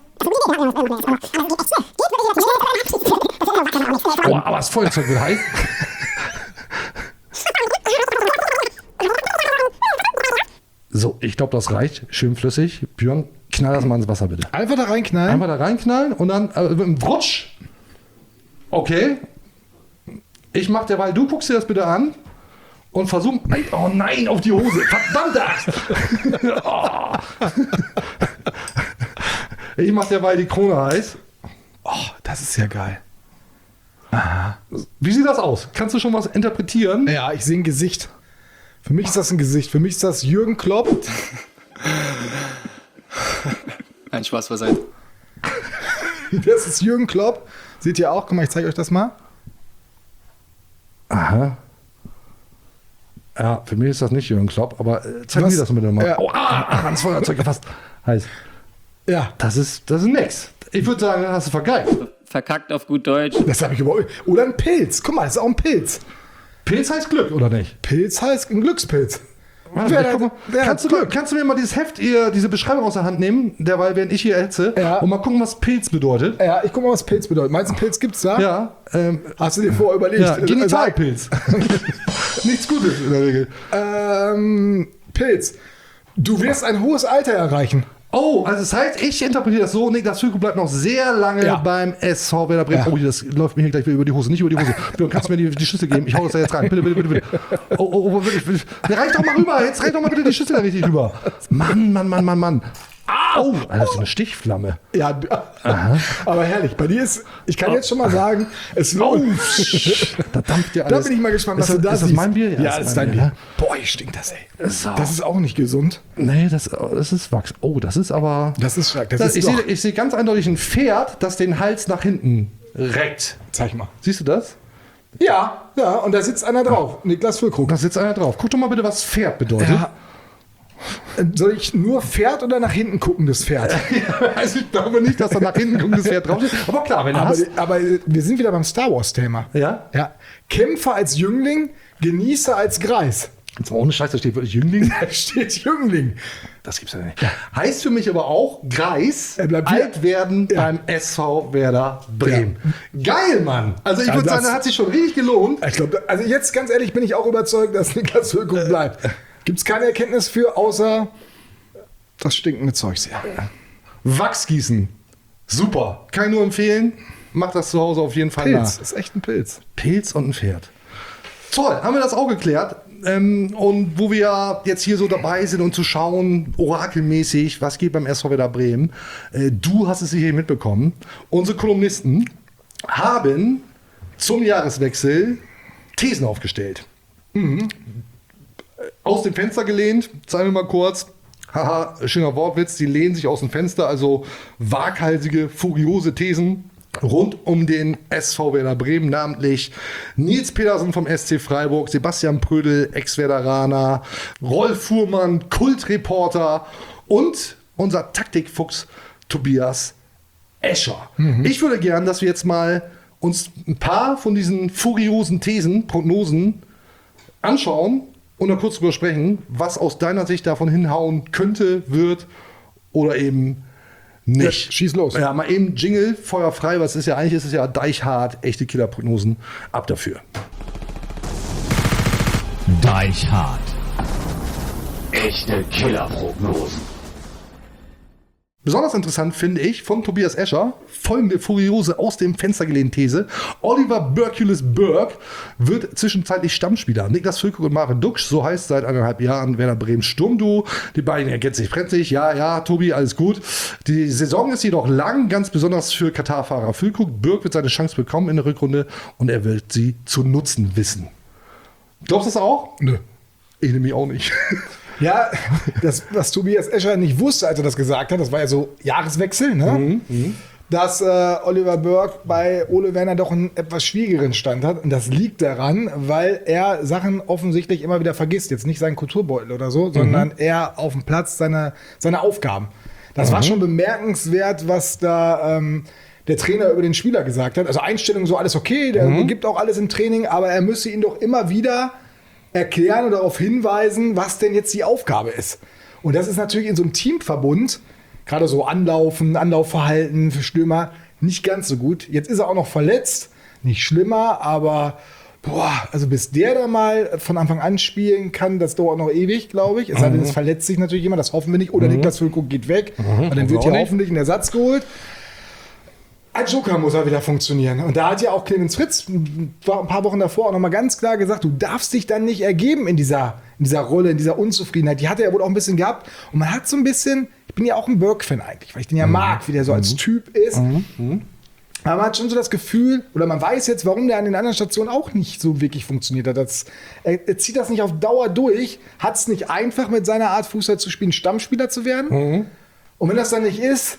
Oh, aber das Feuerzeug wird heiß. So, ich glaube, das reicht. Schön flüssig. Björn, knall das mal ins Wasser, bitte. Einfach da reinknallen? Einfach da reinknallen und dann äh, mit einem Rutsch. Okay. Ich mach derweil, du guckst dir das bitte an und versuch. Oh nein, auf die Hose. Verdammte Axt. Oh. Ich mach derweil die Krone heiß. Oh, das ist ja geil. Wie sieht das aus? Kannst du schon was interpretieren? Ja, ich sehe ein Gesicht. Für mich ist das ein Gesicht. Für mich ist das Jürgen Klopp. Ein Spaß beiseite. Das ist Jürgen Klopp. Seht ihr auch? Guck mal, ich zeige euch das mal. Aha. Ja, für mich ist das nicht Jürgen Klopp, aber äh, zeig Was? mir das bitte mal. Ja. Oh, ah, ans Feuerzeug gefasst. Heiß. Ja, Das ist, das ist nix. Ich würde sagen, das hast du vergeigt. Verkackt auf gut Deutsch. das habe ich über. Oder ein Pilz. Guck mal, das ist auch ein Pilz. Pilz heißt Glück, oder nicht? Pilz heißt ein Glückspilz. Warte, Wer- guck mal, wer kannst, hat du, Glück? kannst du mir mal dieses Heft, ihr, diese Beschreibung aus der Hand nehmen, derweil während ich hier erhitze, Ja. und mal gucken, was Pilz bedeutet? Ja, ich guck mal, was Pilz bedeutet. Meinst du, einen Pilz gibt's da? Ja, ähm, Hast du dir vorher überlegt? ja Sag. Genitalpilz. Nichts Gutes in der Regel. Ähm, Pilz. Du wirst ein hohes Alter erreichen. Oh, also das heißt, ich interpretiere das so, Niklas Füllkrug bleibt noch sehr lange Ja. beim S V Werder Bremen. Ja. Oh, das läuft mir hier gleich wieder über die Hose, nicht über die Hose. Björn, kannst du mir die, die Schüssel geben? Ich hau das da jetzt rein. Bitte, bitte, bitte, bitte. Oh, oh, oh, wirklich, wirklich. Ja, reich doch mal rüber, jetzt reich doch mal bitte die Schüssel da richtig rüber. Mann, Mann, Mann, Mann, Mann. Au, Alter, das ist eine Stichflamme. Ja, d- aber herrlich. Bei dir ist, ich kann jetzt schon mal sagen, es läuft. Da dampft ja Da alles. bin ich mal gespannt, was ist du das, da Ist das siehst. mein Bier? Ja, das ist dein mein Bier. Boah, hier stinkt das, ey. So. Das ist auch nicht gesund. Nee, das, das ist Wachs. Oh, das ist aber... Das ist stark. Das Das, ist ich doch. sehe ich sehe ganz eindeutig ein Pferd, das den Hals nach hinten reckt. Zeig mal. Siehst du das? Ja, ja, und da sitzt einer drauf. Niklas Füllkrug. Da sitzt einer drauf. Guck doch mal bitte, was Pferd bedeutet. Ja. Soll ich nur Pferd oder nach hinten guckendes Pferd? Also ich glaube nicht, dass da nach hinten guckendes Pferd draufsteht. Aber klar, wenn du aber, hast... aber wir sind wieder beim Star Wars-Thema. Ja? Ja. Kämpfer als Jüngling, Genießer als Greis. Jetzt mal ohne Scheiß, da steht wirklich Jüngling. Da steht Jüngling. Das gibt's ja nicht. Heißt für mich aber auch Greis, Er bleibt hier. alt werden Ja. beim S V Werder Bremen. Geil, Mann. Also ich Ja, würde das- sagen, das hat sich schon richtig gelohnt. Ich glaube, also jetzt ganz ehrlich bin ich auch überzeugt, dass Niklas Füllkrug bleibt. Gibt es keine Erkenntnis für, außer das stinkende Zeug sehr. Wachsgießen. Super. Kann ich nur empfehlen. Macht das zu Hause auf jeden Fall Pilz, nach. ist echt ein Pilz. Pilz und ein Pferd. Toll, haben wir das auch geklärt. Ähm, und wo wir jetzt hier so dabei sind und zu schauen, orakelmäßig, was geht beim S V Werder Bremen. Äh, du hast es sicher mitbekommen. Unsere Kolumnisten haben zum Jahreswechsel Thesen aufgestellt. Mhm. Aus dem Fenster gelehnt, zeigen wir mal kurz. Haha, schöner Wortwitz, die lehnen sich aus dem Fenster, also waghalsige, furiose Thesen. rund um den S V Werder Bremen, namentlich Nils Petersen vom S C Freiburg, Sebastian Prödel, Ex-Werderaner, Rolf Fuhrmann, Kultreporter und unser Taktikfuchs Tobias Escher. Mhm. Ich würde gern, dass wir jetzt mal uns ein paar von diesen furiosen Thesen, Prognosen anschauen und dann kurz drüber sprechen, was aus deiner Sicht davon hinhauen könnte, wird oder eben nicht. Ja, schieß los. Ja, mal eben Jingle, Feuer frei, was ist ja eigentlich, ist es ja deichhart, echte Killerprognosen, ab dafür. Deichhart. Echte Killerprognosen. Besonders interessant finde ich von Tobias Escher folgende furiose aus dem Fenster gelehnte These. Oliver Berkules Burg wird zwischenzeitlich Stammspieler. Niklas Füllkrug und Marvin Duksch, so heißt seit eineinhalb Jahren Werder Bremen Sturmduo. Die beiden ergänzen sich brenzlig. Ja, ja, Tobi, alles gut. Die Saison ist jedoch lang, ganz besonders für Katar-Fahrer Füllkrug. Burg wird seine Chance bekommen in der Rückrunde und er wird sie zu nutzen wissen. Glaubst du das auch? Nö. Ich nämlich auch nicht. Ja, das, was Tobias Escher nicht wusste, als er das gesagt hat, das war ja so Jahreswechsel, ne? Mhm, mh. dass äh, Oliver Burg bei Ole Werner doch einen etwas schwierigeren Stand hat. Und das liegt daran, weil er Sachen offensichtlich immer wieder vergisst. Jetzt nicht seinen Kulturbeutel oder so, mhm. sondern er auf dem Platz seine, seine Aufgaben. Das mhm. war schon bemerkenswert, was da ähm, der Trainer über den Spieler gesagt hat. Also Einstellung so, alles okay, der mhm. gibt auch alles im Training, aber er müsse ihn doch immer wieder erklären oder darauf hinweisen, was denn jetzt die Aufgabe ist. Und das ist natürlich in so einem Teamverbund, gerade so Anlaufen, Anlaufverhalten für Stürmer, nicht ganz so gut. Jetzt ist er auch noch verletzt, nicht schlimmer, aber boah, also bis der da mal von Anfang an spielen kann, das dauert noch ewig, glaube ich. Es sei denn, es verletzt sich natürlich jemand, das hoffen wir nicht. Oder mhm. Niklas Füllkrug geht weg mhm. und dann wird hier hoffentlich ein Ersatz geholt. Als Joker muss er wieder funktionieren. Und da hat ja auch Clemens Fritz ein paar Wochen davor auch nochmal ganz klar gesagt, du darfst dich dann nicht ergeben in dieser, in dieser Rolle, in dieser Unzufriedenheit. Die hat er ja wohl auch ein bisschen gehabt. Und man hat so ein bisschen, ich bin ja auch ein Burke-Fan eigentlich, weil ich den ja mhm. mag, wie der so als mhm. Typ ist. Mhm. Aber man hat schon so das Gefühl, oder man weiß jetzt, warum der an den anderen Stationen auch nicht so wirklich funktioniert hat. Das, er, er zieht das nicht auf Dauer durch, hat es nicht einfach mit seiner Art Fußball zu spielen, Stammspieler zu werden. Mhm. Und wenn das dann nicht ist,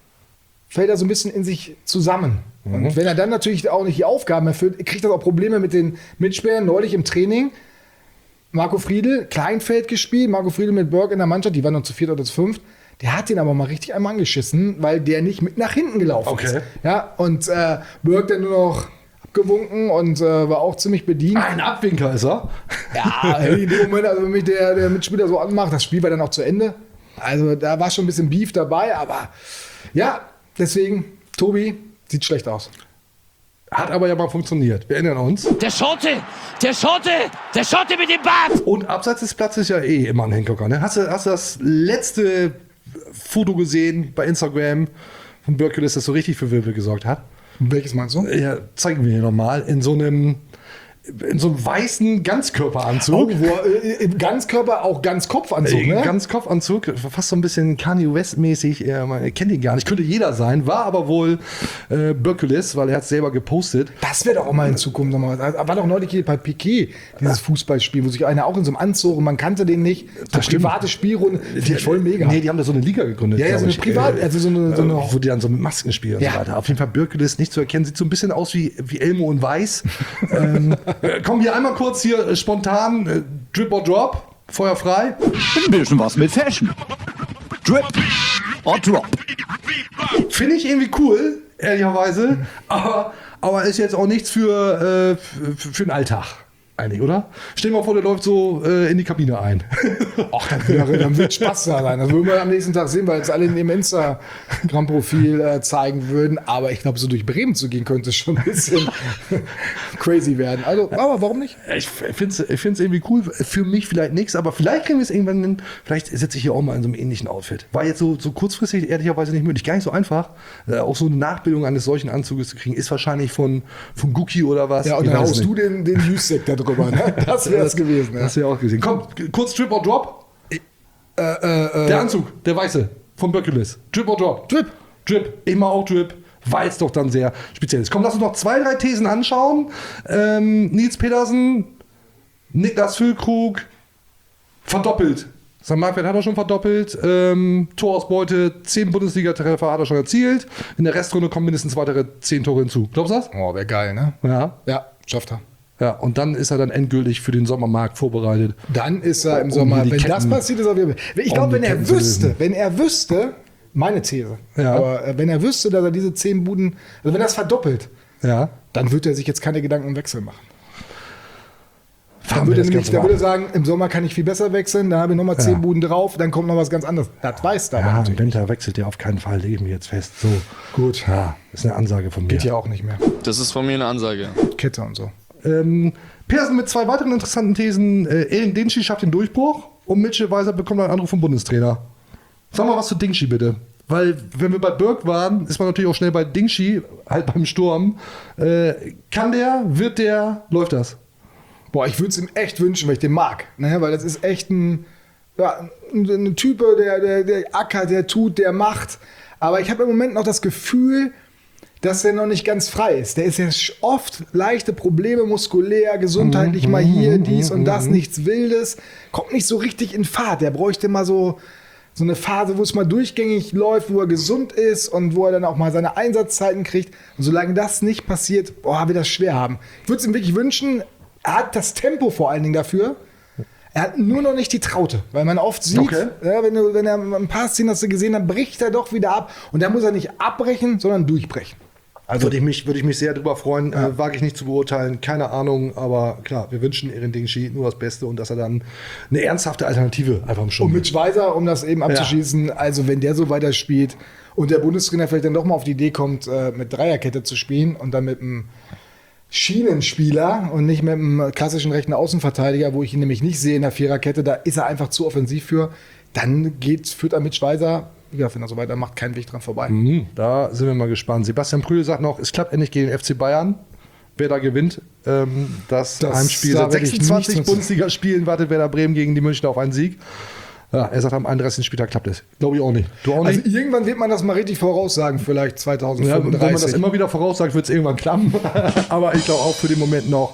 fällt er so ein bisschen in sich zusammen. Mhm. Und wenn er dann natürlich auch nicht die Aufgaben erfüllt, kriegt er auch Probleme mit den Mitspielern. Neulich im Training, Marco Friedl, Kleinfeld gespielt, Marco Friedl mit Burke in der Mannschaft, die waren noch zu viert oder zu fünft. Der hat den aber mal richtig einmal angeschissen, weil der nicht mit nach hinten gelaufen okay. ist. Ja, und äh, Burke dann nur noch abgewunken und äh, war auch ziemlich bedient. Ein Abwinker ist er. Ja, in dem Moment, also wenn mich der, der Mitspieler so anmacht, das Spiel war dann auch zu Ende. Also da war schon ein bisschen Beef dabei, aber ja, deswegen, Tobi, sieht schlecht aus. Hat aber ja mal funktioniert. Wir erinnern uns. Der Schotte! Der Schotte! Der Schotte mit dem Bart! Und abseits des Platzes ist ja eh immer ein Hingucker. Ne? Hast, du, hast du das letzte Foto gesehen bei Instagram von Berkules, das so richtig für Wirbel gesorgt hat? Welches meinst du? Ja, zeigen wir hier nochmal. In so einem in so einem weißen Ganzkörperanzug. Oh, wo, äh, Ganzkörper, auch Ganzkopfanzug, ne? Ganzkopfanzug, fast so ein bisschen Kanye West-mäßig. Äh, man kennt ihn gar nicht. Könnte jeder sein, war aber wohl äh, Berkules, weil er hat es selber gepostet. Das wäre doch auch mal in Zukunft nochmal. War doch neulich hier bei Piquet, dieses Fußballspiel, wo sich einer auch in so einem Anzug, und man kannte den nicht, so private Spielrunde, die voll mega. Nee, die haben da so eine Liga gegründet. Ja, ja, so eine Privat, also so eine, so eine wo die dann so mit Masken spielen ja. und so weiter. Auf jeden Fall Berkules nicht zu erkennen, sieht so ein bisschen aus wie, wie Elmo in Weiß. ähm, Komm hier einmal kurz hier äh, spontan äh, Drip or Drop, Feuer frei. Ein bisschen was mit Fashion. Drip or Drop. Finde ich irgendwie cool, ehrlicherweise, aber, aber ist jetzt auch nichts für, äh, für, für den Alltag. Eigentlich, oder? Stell dir mal vor, der läuft so äh, in die Kabine ein. Ach, dann, wäre, dann wird Spaß da sein. Das würden wir am nächsten Tag sehen, weil es alle in dem Instagram-Profil äh, zeigen würden. Aber ich glaube, so durch Bremen zu gehen, könnte es schon ein bisschen crazy werden. Also, aber warum nicht? Ich finde es ich find's irgendwie cool. Für mich vielleicht nichts, aber vielleicht kriegen wir es irgendwann hin. Vielleicht sitze ich hier auch mal in so einem ähnlichen Outfit. War jetzt so, so kurzfristig ehrlicherweise nicht möglich. Gar nicht so einfach. Äh, auch so eine Nachbildung eines solchen Anzuges zu kriegen, ist wahrscheinlich von, von Gucci oder was. Ja, und dann haust du den, den Juice-Sekt da drüber. Ne? Das wäre es gewesen. Ja. Das wäre auch gesehen. Komm, kurz Drip or Drop. Äh, äh, der Anzug, der weiße, von Berkules. Drip or Drop. Drip. Drip. Immer auch Drip, weil es doch dann sehr speziell ist. Komm, lass uns noch zwei, drei Thesen anschauen. Ähm, Nils Petersen, Niklas Füllkrug, verdoppelt Sein Marktwert hat er schon verdoppelt. Ähm, Torausbeute, zehn Bundesliga-Treffer hat er schon erzielt. In der Restrunde kommen mindestens weitere zehn Tore hinzu. Glaubst du das? Oh, wäre geil, ne? Ja. Ja, schafft er. Ja, und dann ist er dann endgültig für den Sommermarkt vorbereitet. Dann ist er im Um Sommer, die wenn Ketten- das passiert, ist er wieder. Ich glaube, um wenn die er Ketten zu wüsste, lösen. wenn er wüsste, meine These, Ja. aber äh, wenn er wüsste, dass er diese zehn Buden, also wenn er das verdoppelt, Ja. dann würde er sich jetzt keine Gedanken um Wechsel machen. Fahren Dann wir würde, das nämlich, Ganze dann mal würde er sagen, im Sommer kann ich viel besser wechseln, dann habe ich nochmal zehn Ja. Buden drauf, dann kommt noch was ganz anderes. Das weiß er aber Ja, im natürlich. Winter wechselt er auf keinen Fall, lege ich mir jetzt fest. So. Gut. Ja, ist eine Ansage von mir. Geht ja auch nicht mehr. Das ist von mir eine Ansage. Kette und so. Ähm, Petersen mit zwei weiteren interessanten Thesen. Äh, Erin Dingschi schafft den Durchbruch und Mitchell Weiser bekommt einen Anruf vom Bundestrainer. Sag mal was zu Dingschi bitte. Weil, wenn wir bei Birk waren, ist man natürlich auch schnell bei Dingschi, halt beim Sturm. Äh, kann der, wird der, läuft das? Boah, ich würde es ihm echt wünschen, weil ich den mag. Ne? Weil das ist echt ein, ja, ein, ein Typ, der, der, der ackert, der tut, der macht. Aber ich habe im Moment noch das Gefühl, dass er noch nicht ganz frei ist. Der ist ja oft leichte Probleme, muskulär, gesundheitlich mal hier, dies und das, nichts Wildes. Kommt nicht so richtig in Fahrt. Der bräuchte mal so, so eine Phase, wo es mal durchgängig läuft, wo er gesund ist und wo er dann auch mal seine Einsatzzeiten kriegt. Und solange das nicht passiert, boah, wird das schwer haben. Ich würde es ihm wirklich wünschen, er hat das Tempo vor allen Dingen dafür. Er hat nur noch nicht die Traute, weil man oft sieht, Okay. ja, wenn, du, wenn er ein paar Szenen hast du gesehen, dann bricht er doch wieder ab. Und da muss er nicht abbrechen, sondern durchbrechen. Also würde ich mich, würde ich mich sehr drüber freuen, ja. äh, wage ich nicht zu beurteilen, keine Ahnung, aber klar, wir wünschen Erin Dingschi nur das Beste und dass er dann eine ernsthafte Alternative einfach im Sturm Und mit Weiser, um das eben abzuschließen, ja. Also wenn der so weiterspielt und der Bundestrainer vielleicht dann doch mal auf die Idee kommt, äh, mit Dreierkette zu spielen und dann mit einem Schienenspieler und nicht mit einem klassischen rechten Außenverteidiger, wo ich ihn nämlich nicht sehe in der Viererkette, da ist er einfach zu offensiv für, dann geht, führt er mit Weiser, wie gesagt, wenn er so weitermacht, kein Weg dran vorbei. Mhm, da sind wir mal gespannt. Sebastian Prühl sagt noch, es klappt endlich gegen den F C Bayern. Wer da gewinnt, ähm, das, das Heimspiel. Seit sechsundzwanzig Bundesligaspielen wartet Werder Bremen gegen die Münchner auf einen Sieg. Ja, er sagt, am einunddreißigsten Spieltag klappt es. Glaube ich auch nicht. Du auch nicht? Also irgendwann wird man das mal richtig voraussagen, vielleicht zweitausendfünfunddreißig. Ja, wenn man das immer wieder voraussagt, wird es irgendwann klappen. Aber ich glaube auch für den Moment noch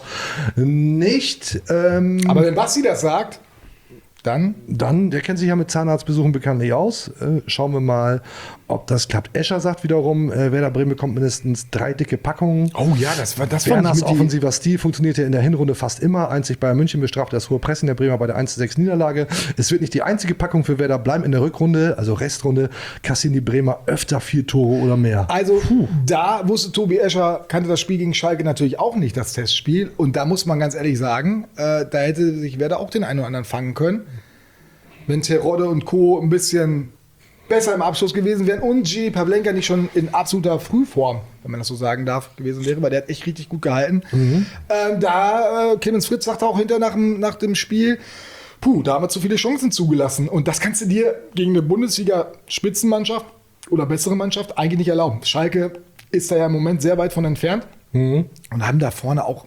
nicht. Ähm, Aber wenn Basti das sagt, dann? Dann, der kennt sich ja mit Zahnarztbesuchen bekanntlich aus. Äh, schauen wir mal, ob das klappt. Escher sagt wiederum, äh, Werder Bremen bekommt mindestens drei dicke Packungen. Oh ja, das war das fand Werners ich mit offensiver Stil funktionierte in der Hinrunde fast immer. Einzig Bayern München bestrafte das hohe Pressen der Bremer bei der eins zu sechs Niederlage. Es wird nicht die einzige Packung für Werder bleiben. In der Rückrunde, also Restrunde, kassieren die Bremer öfter vier Tore oder mehr. Also Puh. Da wusste Tobi Escher, kannte das Spiel gegen Schalke natürlich auch nicht, das Testspiel. Und da muss man ganz ehrlich sagen, äh, da hätte sich Werder auch den einen oder anderen fangen können. Wenn Terodde und Co. ein bisschen besser im Abschluss gewesen wären und Gini Pavlenka nicht schon in absoluter Frühform, wenn man das so sagen darf, gewesen wäre, weil der hat echt richtig gut gehalten. Mhm. Ähm, da, äh, Clemens Fritz sagte auch hinter nach dem, nach dem Spiel, puh, da haben wir zu viele Chancen zugelassen. Und das kannst du dir gegen eine Bundesliga-Spitzenmannschaft oder bessere Mannschaft eigentlich nicht erlauben. Schalke ist da ja im Moment sehr weit von entfernt mhm. und haben da vorne auch,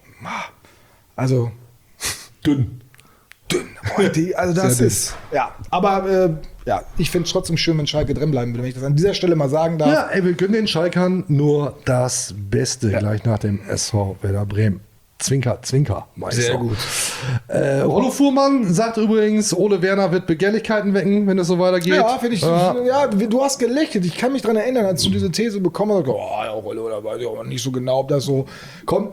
also dünn. Dünn. Oh, die, also das ist, ja, aber äh, ja, ich finde es trotzdem schön, wenn Schalke drin bleiben würde, wenn ich das an dieser Stelle mal sagen darf. Ja, ey, wir gönnen den Schalkern nur das Beste, ja. Gleich nach dem S V Werder Bremen. Zwinker, Zwinker, Meister. Sehr gut. Äh, Rollo Fuhrmann sagt übrigens, Ole Werner wird Begehrlichkeiten wecken, wenn es so weitergeht. Ja, finde ich, ja. ja, du hast gelächelt. Ich kann mich daran erinnern, als du diese These bekommen hast, oh, ja, Rollo, da weiß ich auch nicht so genau, ob das so kommt.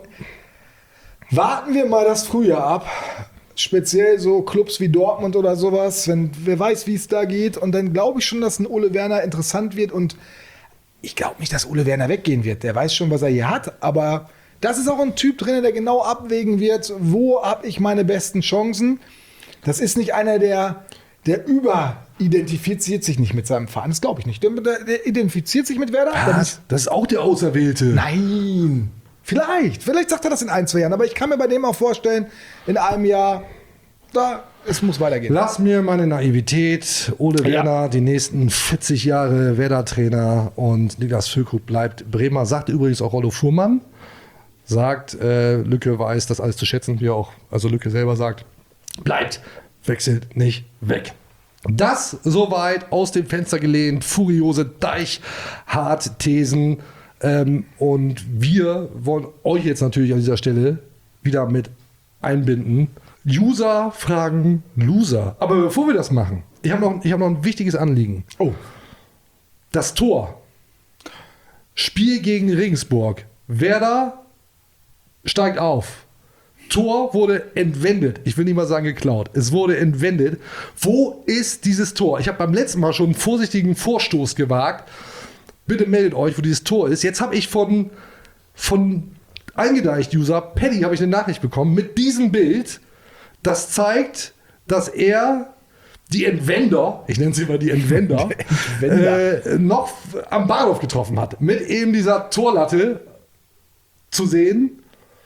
Warten wir mal das Frühjahr ab. Speziell so Clubs wie Dortmund oder sowas, wenn wer weiß, wie es da geht. Und dann glaube ich schon, dass ein Ole Werner interessant wird. Und ich glaube nicht, dass Ole Werner weggehen wird. Der weiß schon, was er hier hat. Aber das ist auch ein Typ drin, der genau abwägen wird, wo habe ich meine besten Chancen. Das ist nicht einer, der, der überidentifiziert sich nicht mit seinem Verein. Das glaube ich nicht. Der, der identifiziert sich mit Werder. Was? Das ist auch der Auserwählte. Nein. Vielleicht, vielleicht sagt er das in ein, zwei Jahren, aber ich kann mir bei dem auch vorstellen, in einem Jahr, da, es muss weitergehen. Lass mir meine Naivität, Ole Werner, ja. Die nächsten vierzig Jahre Werder-Trainer und Niklas Füllkrug bleibt Bremer, sagt übrigens auch Rollo Fuhrmann, sagt, äh, Lücke weiß das alles zu schätzen, wie auch, also Lücke selber sagt, bleibt, wechselt nicht weg. Das soweit aus dem Fenster gelehnt, furiose Deichhard-Thesen. Ähm, und wir wollen euch jetzt natürlich an dieser Stelle wieder mit einbinden. User fragen Loser. Aber bevor wir das machen, Ich habe noch, ich hab noch ein wichtiges Anliegen. Oh. Das Tor. Spiel gegen Regensburg. Werder steigt auf. Tor wurde entwendet. Ich will nicht mal sagen geklaut. Es wurde entwendet. Wo ist dieses Tor? Ich habe beim letzten Mal schon einen vorsichtigen Vorstoß gewagt. Bitte meldet euch, wo dieses Tor ist. Jetzt habe ich von, von Eingedeicht-User Paddy habe ich eine Nachricht bekommen mit diesem Bild. Das zeigt, dass er die Entwender, ich nenne sie mal die Entwender, Entwender. Äh, noch am Bahnhof getroffen hat. Mit eben dieser Torlatte zu sehen.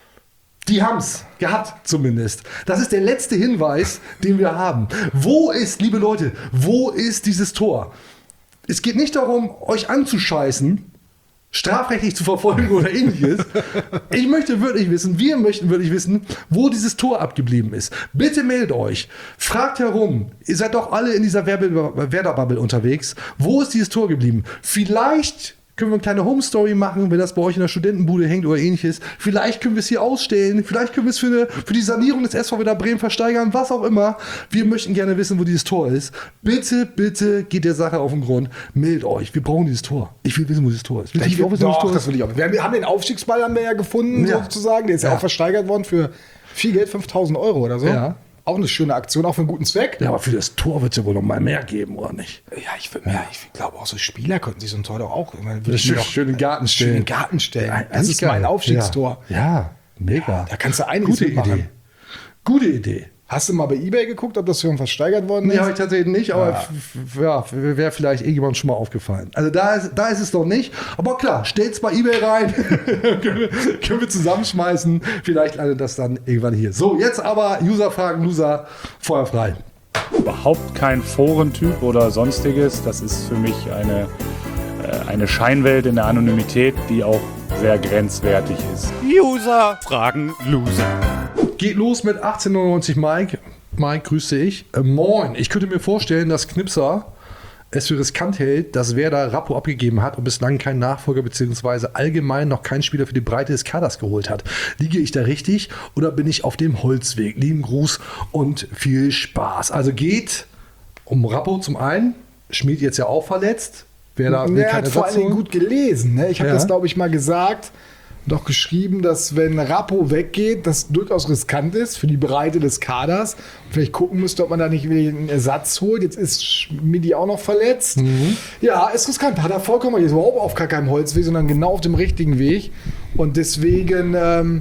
Die haben es gehabt zumindest. Das ist der letzte Hinweis, den wir haben. Wo ist, liebe Leute, wo ist dieses Tor? Es geht nicht darum, euch anzuscheißen, strafrechtlich zu verfolgen oder ähnliches. Ich möchte wirklich wissen, wir möchten wirklich wissen, wo dieses Tor abgeblieben ist. Bitte meldet euch. Fragt herum. Ihr seid doch alle in dieser Werder-Bubble unterwegs. Wo ist dieses Tor geblieben? Vielleicht können wir eine kleine Home-Story machen, wenn das bei euch in der Studentenbude hängt oder ähnliches. Vielleicht können wir es hier ausstellen. Vielleicht können wir es für, eine, für die Sanierung des S V Werder Bremen versteigern. Was auch immer. Wir möchten gerne wissen, wo dieses Tor ist. Bitte, bitte geht der Sache auf den Grund. Meldet euch. Wir brauchen dieses Tor. Ich will wissen, wo dieses Tor ist. Will Ich will, auch wissen, wo doch, Tor das ist? will ich auch. Wir, wir haben den Aufstiegsball haben wir ja gefunden, Ja. sozusagen. Der ist ja. Ja. auch versteigert worden für viel Geld, fünftausend Euro oder so. Ja. Auch eine schöne Aktion, auch für einen guten Zweck. Ja, aber für das Tor wird es ja wohl noch mal mehr geben, oder nicht? Ja, ich, würd, ja. ich glaube auch so Spieler könnten sich so ein Tor doch auch immer Das schön, schön in den Garten stellen. schön in den Garten stellen. Ja, Das ist geil. mein Aufstiegstor. Ja, ja mega. Da kannst du einiges Gute mitmachen. Idee. Gute Idee. Hast du mal bei eBay geguckt, ob das schon versteigert worden ist? Nee, habe ich tatsächlich nicht, aber Ja. f- ja, wäre vielleicht irgendjemand schon mal aufgefallen. Also da ist, da ist es noch nicht. Aber klar, stellt's bei eBay rein. können, wir, können wir zusammenschmeißen. Vielleicht landet das dann irgendwann hier. So, jetzt aber User-Fragen, Loser, Feuer frei. Überhaupt kein Forentyp oder sonstiges. Das ist für mich eine, äh, eine Scheinwelt in der Anonymität, die auch sehr grenzwertig ist. User fragen Loser. Geht los mit achtzehnhundertneunzig Mike. Mike, grüße ich. Äh, moin. Ich könnte mir vorstellen, dass Knipser es für riskant hält, dass Werder Rappo abgegeben hat und bislang keinen Nachfolger bzw. allgemein noch keinen Spieler für die Breite des Kaders geholt hat. Liege ich da richtig oder bin ich auf dem Holzweg? Lieben Gruß und viel Spaß. Also geht um Rappo zum einen. Schmied jetzt ja auch verletzt. Werder will Er keinen hat vor Ersatz allen Dingen holen. gut gelesen. Ne? Ich habe Ja. das, glaube ich, mal gesagt, doch geschrieben, dass wenn Rappo weggeht, das durchaus riskant ist für die Breite des Kaders. Vielleicht gucken müsste, ob man da nicht wieder einen Ersatz holt. Jetzt ist Schmidi auch noch verletzt. Mhm. Ja, ist riskant. Hat er vollkommen recht. Ist überhaupt auf gar keinem Holzweg, sondern genau auf dem richtigen Weg. Und deswegen, ähm,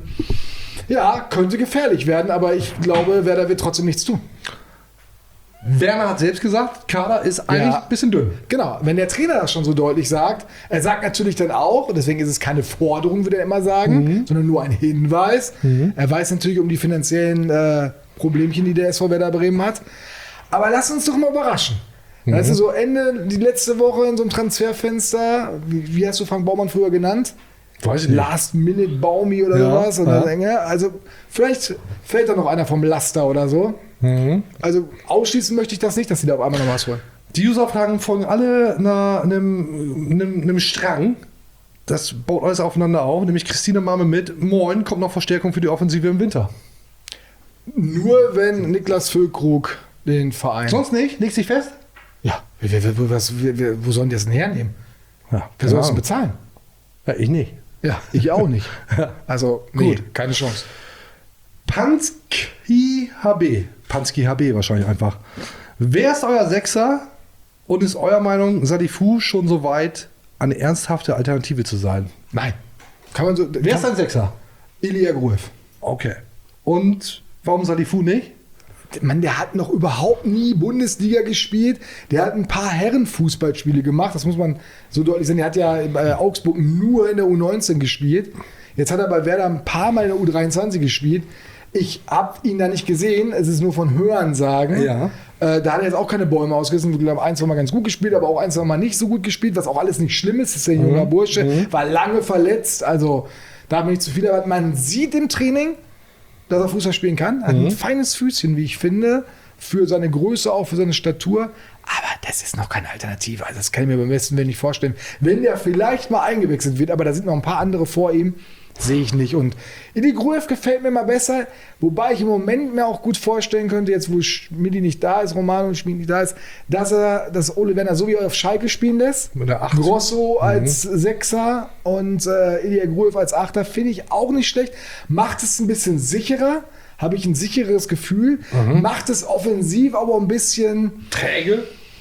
ja, könnte gefährlich werden. Aber ich glaube, Werder wird trotzdem nichts tun. Werner hat selbst gesagt, Kader ist eigentlich Ja. ein bisschen dünn. Genau, wenn der Trainer das schon so deutlich sagt, er sagt natürlich dann auch, und deswegen ist es keine Forderung, würde er immer sagen, Mhm. sondern nur ein Hinweis. Er weiß natürlich um die finanziellen äh, Problemchen, die der S V Werder Bremen hat. Aber lass uns doch mal überraschen. Mhm. Weißt du, so Ende, die letzte Woche in so einem Transferfenster, wie, wie hast du Frank Baumann früher genannt? Weiß ich nicht. Last Minute Baumi oder Ja, sowas. Und ja. dann, ja, also vielleicht fällt da noch einer vom Laster oder so. Mhm. Also ausschließen möchte ich das nicht, dass sie da auf einmal noch was holen. Die User-Fragen folgen alle einer, einem, einem, einem Strang. Das baut alles aufeinander auf. Nämlich Christine Mame mit: Moin, kommt noch Verstärkung für die Offensive im Winter. Nur wenn Niklas Füllkrug den Verein. Sonst nicht? Legst dich fest? Ja, wer, wer, wer, was, wer, wer, wo sollen die das denn hernehmen? Ja, Wer soll das denn bezahlen? Ja, ich nicht. Ja, ich auch nicht. Also, nee, Gut. keine Chance. Pansky H B. Pansky H B wahrscheinlich einfach. Wer ist euer Sechser und ist eurer Meinung, Salifou schon so weit, eine ernsthafte Alternative zu sein? Nein. Kann man so. Wer ist dein Sechser? Ilya Gruev. Okay. Und warum Salifou nicht? Mann, der hat noch überhaupt nie Bundesliga gespielt. Der hat ein paar Herrenfußballspiele gemacht. Das muss man so deutlich sagen. Der hat ja bei Augsburg nur in der U neunzehn gespielt. Jetzt hat er bei Werder ein paar Mal in der U dreiundzwanzig gespielt. Ich habe ihn da nicht gesehen. Es ist nur von Hörensagen. Ja. Äh, da hat er jetzt auch keine Bäume ausgerissen. Ich glaube, ein, zwei Mal ganz gut gespielt, aber auch ein, zwei Mal nicht so gut gespielt, was auch alles nicht schlimm ist. Das ist ja ein junger Mhm. Bursche. Mhm. War lange verletzt. Also da habe ich nicht zu viel erwartet. Man sieht im Training, dass er Fußball spielen kann. Hat Mhm. ein feines Füßchen, wie ich finde, für seine Größe, auch für seine Statur. Aber das ist noch keine Alternative. Also das kann ich mir beim besten Willen nicht vorstellen. Wenn der vielleicht mal eingewechselt wird, aber da sind noch ein paar andere vor ihm, Sehe ich nicht. Und Ilya Gruev gefällt mir mal besser, wobei ich im Moment mir auch gut vorstellen könnte, jetzt wo Schmidi nicht da ist, Romano und Schmidi nicht da ist, dass er dass Ole Werner so wie auf Schalke spielen lässt. Mit der acht. Grosso Mhm. als Sechser und äh, Ilya Gruev als Achter finde ich auch nicht schlecht. Macht es ein bisschen sicherer, habe ich ein sicheres Gefühl. Mhm. Macht es offensiv aber ein bisschen Träge.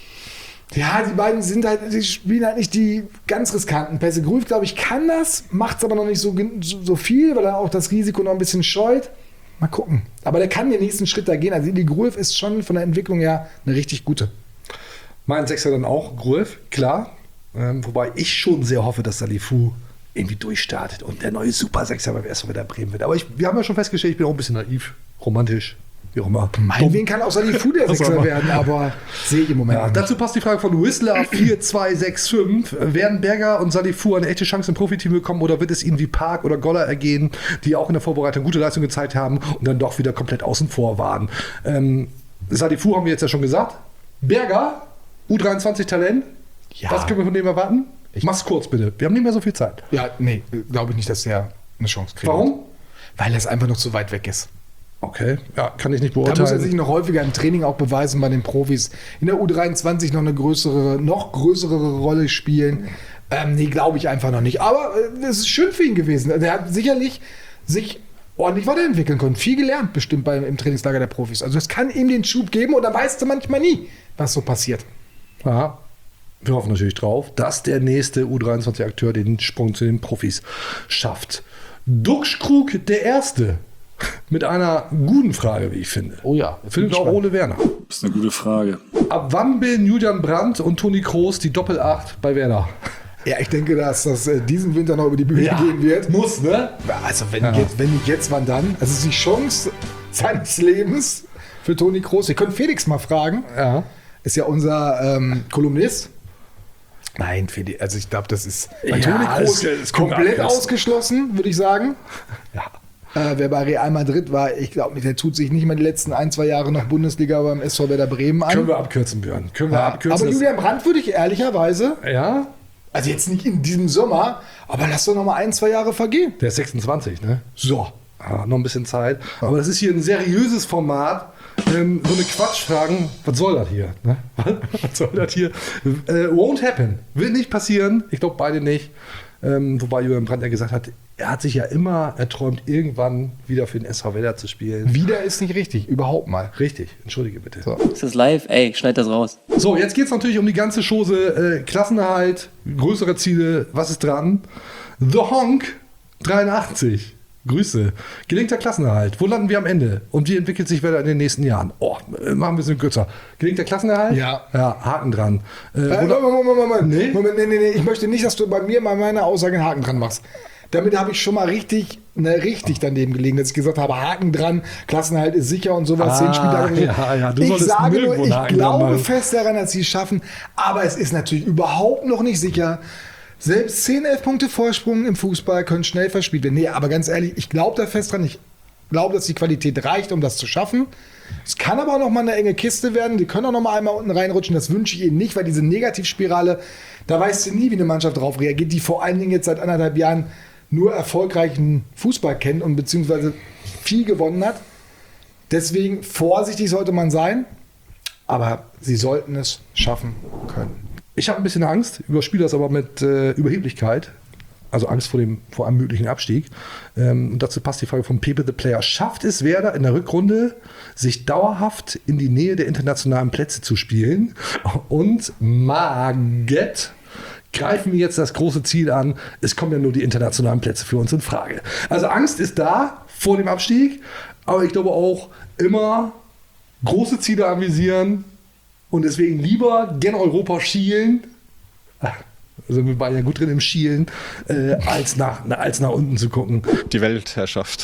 Ja, die beiden sind halt, die spielen halt nicht die ganz riskanten Pässe. Gruev, glaube ich, kann das, macht es aber noch nicht so, so, so viel, weil er auch das Risiko noch ein bisschen scheut. Mal gucken. Aber der kann den nächsten Schritt da gehen. Also die Gruev ist schon von der Entwicklung her eine richtig gute. Mein Sechser dann auch Gruev, klar. Ähm, wobei ich schon sehr hoffe, dass Salifu irgendwie durchstartet und der neue Super-Sechser beim S V Werder Bremen wird. Aber ich, wir haben ja schon festgestellt, ich bin auch ein bisschen naiv, romantisch. Wie auch immer. Meinetwegen kann auch Salifu der Sechser werden, aber sehe ich im Moment ja, nicht. Dazu passt die Frage von Whistler vier zwei sechs fünf. Werden Berger und Salifu eine echte Chance im Profiteam bekommen oder wird es ihnen wie Park oder Goller ergehen, die auch in der Vorbereitung gute Leistung gezeigt haben und dann doch wieder komplett außen vor waren? Ähm, Salifu haben wir jetzt ja schon gesagt. Berger, U dreiundzwanzig Talent. Ja. Was können wir von dem erwarten? Ich mach's kurz bitte. Wir haben nicht mehr so viel Zeit. Ja, nee, glaube ich nicht, dass er eine Chance kriegt. Warum? Weil es einfach noch zu weit weg ist. Okay, ja, kann ich nicht Da beurteilen. muss er sich noch häufiger im Training auch beweisen bei den Profis. In der U dreiundzwanzig noch eine größere, noch größere Rolle spielen. Ähm, nee, glaube ich einfach noch nicht. Aber es äh, ist schön für ihn gewesen. Er hat sicherlich sich ordentlich weiterentwickeln können. Viel gelernt bestimmt beim, im Trainingslager der Profis. Also es kann ihm den Schub geben und da weißt du manchmal nie, was so passiert. Ja, wir hoffen natürlich drauf, dass der nächste U dreiundzwanzig-Akteur den Sprung zu den Profis schafft. Duxkrug der Erste. Mit einer guten Frage, wie ich finde. Oh ja. Findet auch Ole Werner. Das ist eine gute Frage. Ab wann bilden Julian Brandt und Toni Kroos die Doppelacht bei Werder? Ja, ich denke, dass das äh, diesen Winter noch über die Bühne Ja, gehen wird. muss, ne? Also wenn, Ja. jetzt, wenn nicht jetzt, wann dann? Also es ist die Chance seines Lebens für Toni Kroos. Wir können Felix mal fragen. Ja. Ist ja unser ähm, Kolumnist. Nein, Felix, also ich glaube, das ist bei Ja, Toni Kroos das- das komplett kommt ausgeschlossen, würde ich sagen. Ja. Äh, wer bei Real Madrid war, ich glaube nicht, der tut sich nicht mal die letzten ein, zwei Jahre noch Bundesliga beim S V Werder Bremen an. Können wir abkürzen, Björn. Können wir Ja, abkürzen. aber Julian Brandt würde ich ehrlicherweise, ja, also jetzt nicht in diesem Sommer, aber lass doch noch mal ein, zwei Jahre vergehen. der ist sechsundzwanzig, ne? So. Ah, noch ein bisschen Zeit. Aber das ist hier ein seriöses Format. Ähm, so eine Quatschfragen. Was soll das hier? Ne? Was soll das hier? Äh, won't happen. Wird nicht passieren. Ich glaube beide nicht. Ähm, wobei Julian Brandt ja gesagt hat, er hat sich ja immer erträumt, irgendwann wieder für den S V Werder zu spielen. Wieder ist nicht richtig, überhaupt mal. Richtig, entschuldige bitte. So. Ist das live? Ey, schneid das raus. So, jetzt geht es natürlich um die ganze Chose. Äh, Klassenerhalt, größere Ziele, was ist dran? The Honk dreiundachtzig. Grüße. Gelingter Klassenerhalt. Wo landen wir am Ende? Und wie entwickelt sich Werder in den nächsten Jahren? Oh, äh, machen wir ein bisschen kürzer. Gelingter Klassenerhalt? Ja. Ja, Haken dran. Äh, Äh, wo la- Moment, Moment, Moment. Nee? Moment, nee, nee, nee. Ich möchte nicht, dass du bei mir bei meiner Aussage einen Haken dran machst. Damit habe ich schon mal richtig, ne, richtig daneben gelegen, dass ich gesagt habe, Haken dran, Klassenerhalt ist sicher und sowas. Ah, zehn Spieltage. ja, ja, du ich solltest sage nirgendwo nur, einen ich Haken dran glaube machen. fest daran, dass sie es schaffen. Aber es ist natürlich überhaupt noch nicht sicher. Selbst zehn, elf Punkte Vorsprung im Fußball können schnell verspielt werden. Nee, aber ganz ehrlich, ich glaube da fest dran. Ich glaube, dass die Qualität reicht, um das zu schaffen. Es kann aber auch noch mal eine enge Kiste werden. Die können auch noch mal einmal unten reinrutschen. Das wünsche ich ihnen nicht, weil diese Negativspirale, da weißt du nie, wie eine Mannschaft drauf reagiert, die vor allen Dingen jetzt seit anderthalb Jahren nur erfolgreichen Fußball kennt und beziehungsweise viel gewonnen hat. Deswegen vorsichtig sollte man sein, aber sie sollten es schaffen können. Ich habe ein bisschen Angst, überspiele das aber mit äh, Überheblichkeit. Also Angst vor, dem, vor einem möglichen Abstieg. Ähm, und dazu passt die Frage von Pepe the Player. Schafft es Werder in der Rückrunde, sich dauerhaft in die Nähe der internationalen Plätze zu spielen? Und Marget, greifen wir jetzt das große Ziel an. Es kommen ja nur die internationalen Plätze für uns in Frage. Also Angst ist da vor dem Abstieg. Aber ich glaube auch immer große Ziele anvisieren. Und deswegen lieber gen Europa schielen. Also wir waren ja gut drin im Schielen, äh, als, nach, als nach unten zu gucken. Die Weltherrschaft.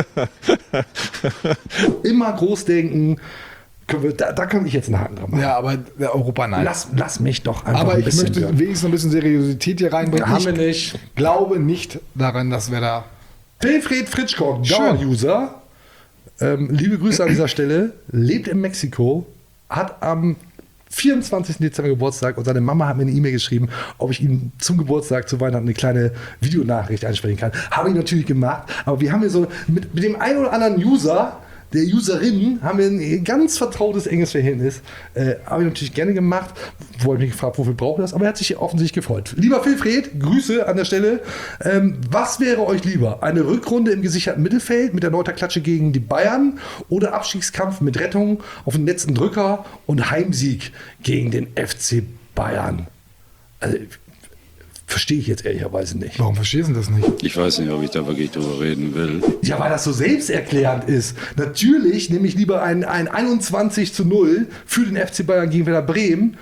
Immer groß denken. Können wir, da, da kann ich jetzt einen Haken dran machen. Ja, aber der Europa nein. Lass, lass mich doch einfach aber ein ich bisschen möchte hören. wenigstens ein bisschen Seriosität hier reinbringen. Haben ich wir nicht. glaube nicht daran, dass wir da. Wilfried Fritschkock, Schön. Dauer-User. Ähm, liebe Grüße an dieser Stelle. Lebt in Mexiko. Hat am vierundzwanzigsten Dezember Geburtstag und seine Mama hat mir eine E-Mail geschrieben, ob ich ihm zum Geburtstag, zu Weihnachten eine kleine Videonachricht einsprechen kann. Habe ich natürlich gemacht, aber wir haben hier so mit, mit dem einen oder anderen User, der Userin, haben wir ein ganz vertrautes, enges Verhältnis. Äh, habe ich natürlich gerne gemacht. Wollte mich gefragt, wofür braucht er das? Aber er hat sich offensichtlich gefreut. Lieber Wilfried, Grüße an der Stelle. Ähm, was wäre euch lieber? Eine Rückrunde im gesicherten Mittelfeld mit der Neuter Klatsche gegen die Bayern oder Abstiegskampf mit Rettung auf den letzten Drücker und Heimsieg gegen den F C Bayern? Also, verstehe ich jetzt ehrlicherweise nicht. Warum verstehst du das nicht? Ich weiß nicht, ob ich da wirklich drüber reden will. Ja, weil das so selbsterklärend ist. Natürlich nehme ich lieber ein, ein einundzwanzig zu null für den F C Bayern gegen Werder Bremen,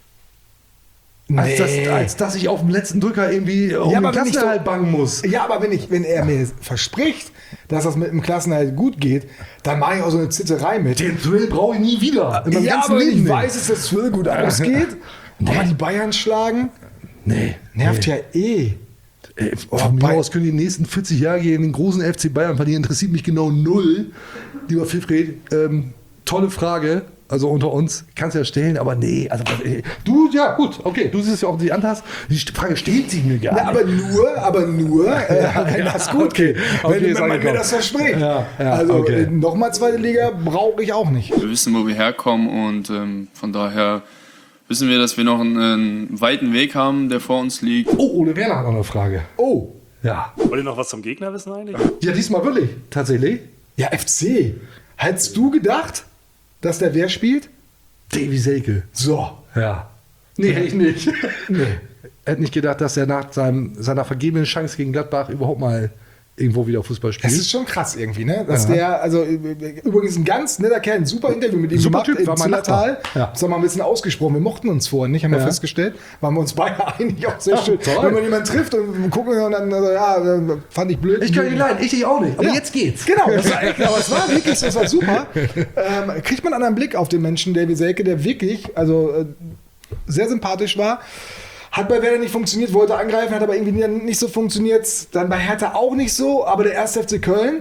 nee. als, das, als dass ich auf dem letzten Drücker irgendwie um ja, den aber Klassenerhalt bangen muss. Ja, aber wenn, ich, wenn er mir verspricht, dass das mit dem Klassenerhalt gut geht, dann mache ich auch so eine Zitterei mit. Den Thrill brauche ich nie wieder. In meinem Ja, ganzen aber wenn Leben ich nicht. weiß, dass das Thrill gut ausgeht, Nee. aber die Bayern schlagen, Nee. nervt nee. ja eh. Ey, Oh, von mir Bay- aus können die nächsten vierzig Jahre gegen den großen F C Bayern verlieren. Interessiert mich genau null. Lieber Wilfried, ähm, tolle Frage. Also unter uns kannst du ja stellen, aber nee. Also, äh, du, ja gut, okay, du siehst es ja offensichtlich anders. Die Frage stellt sich mir gar Na, nicht. aber nur, aber nur, äh, wenn das gut okay. geht. Okay, wenn ist wenn man mir angekommen. das verspricht. Ja, ja, also okay. äh, nochmal zweite Liga brauche ich auch nicht. Wir wissen, wo wir herkommen und ähm, von daher wissen wir, dass wir noch einen, einen weiten Weg haben, der vor uns liegt. Oh, Ole Werner hat noch eine Frage. Oh. Ja. Wollt ihr noch was zum Gegner wissen eigentlich? Ja, diesmal wirklich, tatsächlich. Ja, F C. Hättest du gedacht, dass der wer spielt? Davy Selke. So. Ja. Nee, hätte ich nicht. Nee. Hätte nicht gedacht, dass er nach seinem, seiner vergebenen Chance gegen Gladbach überhaupt mal irgendwo wieder Fußball spielt. Das ist schon krass irgendwie, ne? Dass Ja. der, also übrigens ein ganz netter Kerl, ein super Interview mit ihm Super gemacht Typ, war in mein Zillertal. Nachbar. Ja. Das haben wir ein bisschen ausgesprochen. Wir mochten uns vorher nicht, haben wir Ja. festgestellt. Waren wir uns beide eigentlich auch sehr Ja, schön. toll. Wenn man jemanden trifft und gucken und dann, also, ja, fand ich blöd. Ich kann nicht leiden, ich dich auch nicht. Aber Ja. jetzt geht's. Genau, das war, echt, aber es war wirklich, das war super. Ähm, kriegt man einen anderen Blick auf den Menschen, Davy Selke, der wirklich, also äh, sehr sympathisch war. Hat bei Werder nicht funktioniert, wollte angreifen, hat aber irgendwie nicht so funktioniert. Dann bei Hertha auch nicht so, aber der erste F C Köln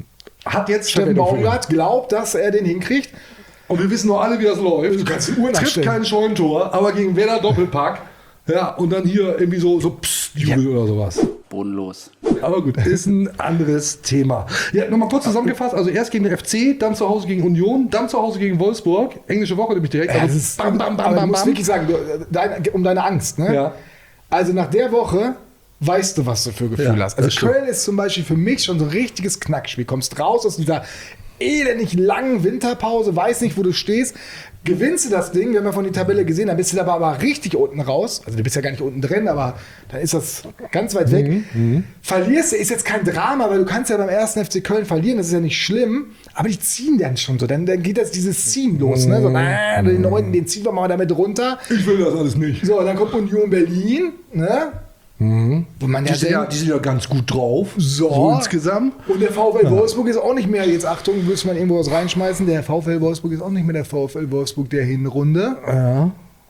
Hat jetzt Steffen Verwendung für ihn. Baumgart glaubt, dass er den hinkriegt. Und wir wissen nur alle, wie das läuft. Du kannst die Uhr Trifft nachstellen. kein Scheunentor, aber gegen Werder Doppelpack. Ja, und dann hier irgendwie so, so Psst, Jubel oder sowas. Bodenlos. Aber gut, ist ein anderes Thema. Ja, nochmal kurz zusammengefasst. Also erst gegen den F C, dann zu Hause gegen Union, dann zu Hause gegen Wolfsburg. Englische Woche nämlich direkt. Ja, Also das ist, bam, bam, bam, aber bam, ich muss bam. wirklich sagen, du, dein, um deine Angst. Ne? Ja. Also nach der Woche weißt du, was du für Gefühl Ja, hast. Also das stimmt. Köln ist zum Beispiel für mich schon so ein richtiges Knackspiel. Kommst raus aus dieser elendig langen Winterpause, weiß nicht, wo du stehst. Gewinnst du das Ding, wir haben ja von die Tabelle gesehen, dann bist du dabei aber richtig unten raus. Also du bist ja gar nicht unten drin, aber dann ist das ganz weit weg. Mhm, Verlierst du, ist jetzt kein Drama, weil du kannst ja beim ersten F C Köln verlieren, das ist ja nicht schlimm. Aber die ziehen dann schon so, dann, dann geht das dieses Ziehen los. Ne? So, äh, den neunten, den ziehen wir mal damit runter. Ich will das alles nicht. So, dann kommt Union Berlin, ne? Mhm. Wo man Die, ja sind ja, denkt, die sind ja ganz gut drauf. So. insgesamt. und der VfL Wolfsburg ist auch nicht mehr, jetzt Achtung, müsste man irgendwo was reinschmeißen, der VfL Wolfsburg ist auch nicht mehr der VfL Wolfsburg der Hinrunde. Ja.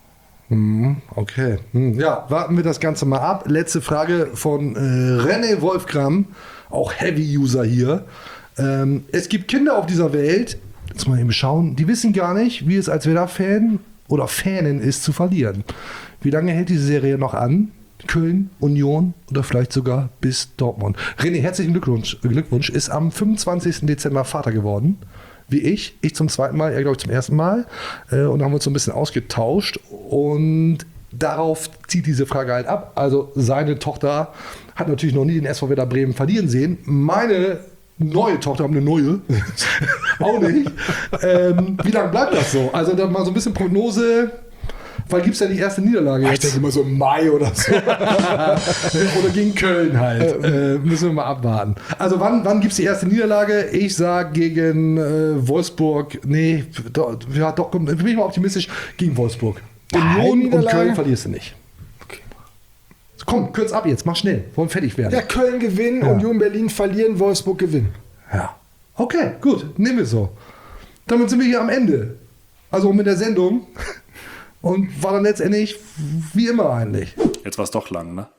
Hm, okay. Hm, ja, warten wir das Ganze mal ab. Letzte Frage von äh, René Wolfgram, auch Heavy-User hier. Ähm, es gibt Kinder auf dieser Welt, jetzt mal eben schauen, die wissen gar nicht, wie es als Werder-Fan oder Fanin ist, zu verlieren. Wie lange hält diese Serie noch an? Köln, Union oder vielleicht sogar bis Dortmund. René, herzlichen Glückwunsch. Glückwunsch. Ist am fünfundzwanzigsten Dezember Vater geworden. Wie ich. Ich zum zweiten Mal, er glaube ich zum ersten Mal. Äh, und haben uns so ein bisschen ausgetauscht. Und darauf zieht diese Frage halt ab. Also seine Tochter hat natürlich noch nie den S V Werder Bremen verlieren sehen. Meine neue Tochter, haben eine neue, auch nicht. Ähm, wie lange bleibt das so? Also dann mal so ein bisschen Prognose. Weil gibt es ja die erste Niederlage Ich jetzt. denke immer so im Mai oder so. Oder gegen Köln halt. Äh, müssen wir mal abwarten. Also wann, wann gibt es die erste Niederlage? Ich sage gegen äh, Wolfsburg. Nee, doch, ja, doch, bin ich mal optimistisch. Gegen Wolfsburg. Union und Niederlage? Köln verlierst du nicht. Okay. Komm, kürz ab jetzt, mach schnell. Wollen fertig werden. Ja, Köln gewinnen, Ja. Union Berlin verlieren, Wolfsburg gewinnen. Ja. Okay, gut, nehmen wir so. Damit sind wir hier am Ende. Also mit der Sendung. Und war dann letztendlich wie immer eigentlich. Jetzt war es doch lang, ne?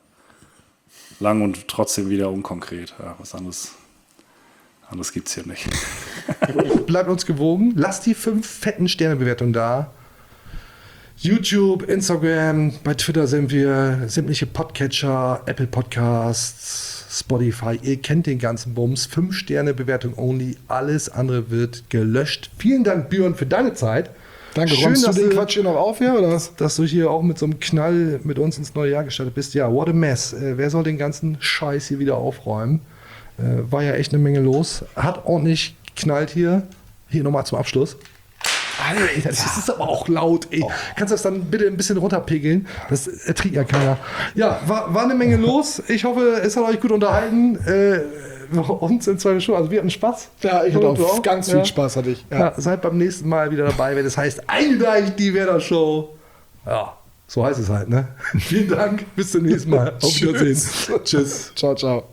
Lang und trotzdem wieder unkonkret. Ja, was anderes, anderes gibt es hier nicht. Bleibt uns gewogen. Lasst die fünf fetten Sternebewertungen da. YouTube, Instagram, bei Twitter sind wir, sämtliche Podcatcher, Apple Podcasts, Spotify. Ihr kennt den ganzen Bums. Fünf Sterne Bewertung only. Alles andere wird gelöscht. Vielen Dank, Björn, für deine Zeit. Danke, Schön, räumst du dass den du- Quatsch hier noch auf hier, oder was? Dass du hier auch mit so einem Knall mit uns ins neue Jahr gestartet bist. Ja, what a mess. Äh, wer soll den ganzen Scheiß hier wieder aufräumen? Äh, war ja echt eine Menge los. Hat ordentlich geknallt hier. Hier nochmal zum Abschluss. Alter, das ist aber auch laut, ey. Kannst du das dann bitte ein bisschen runterpegeln? Das erträgt ja keiner. Ja, war, war eine Menge los. Ich hoffe, es hat euch gut unterhalten. Äh, uns in zwei Stunden. Also wir hatten Spaß. Ja, ich hatte Und du auch ganz viel Spaß, hatte ich. Ja. Ja. seid beim nächsten Mal wieder dabei, wenn es heißt Eingedeicht, die Werder Show. Ja, so heißt es halt, ne? Vielen Dank. Bis zum nächsten Mal. Auf Wiedersehen. Tschüss. Ciao, ciao.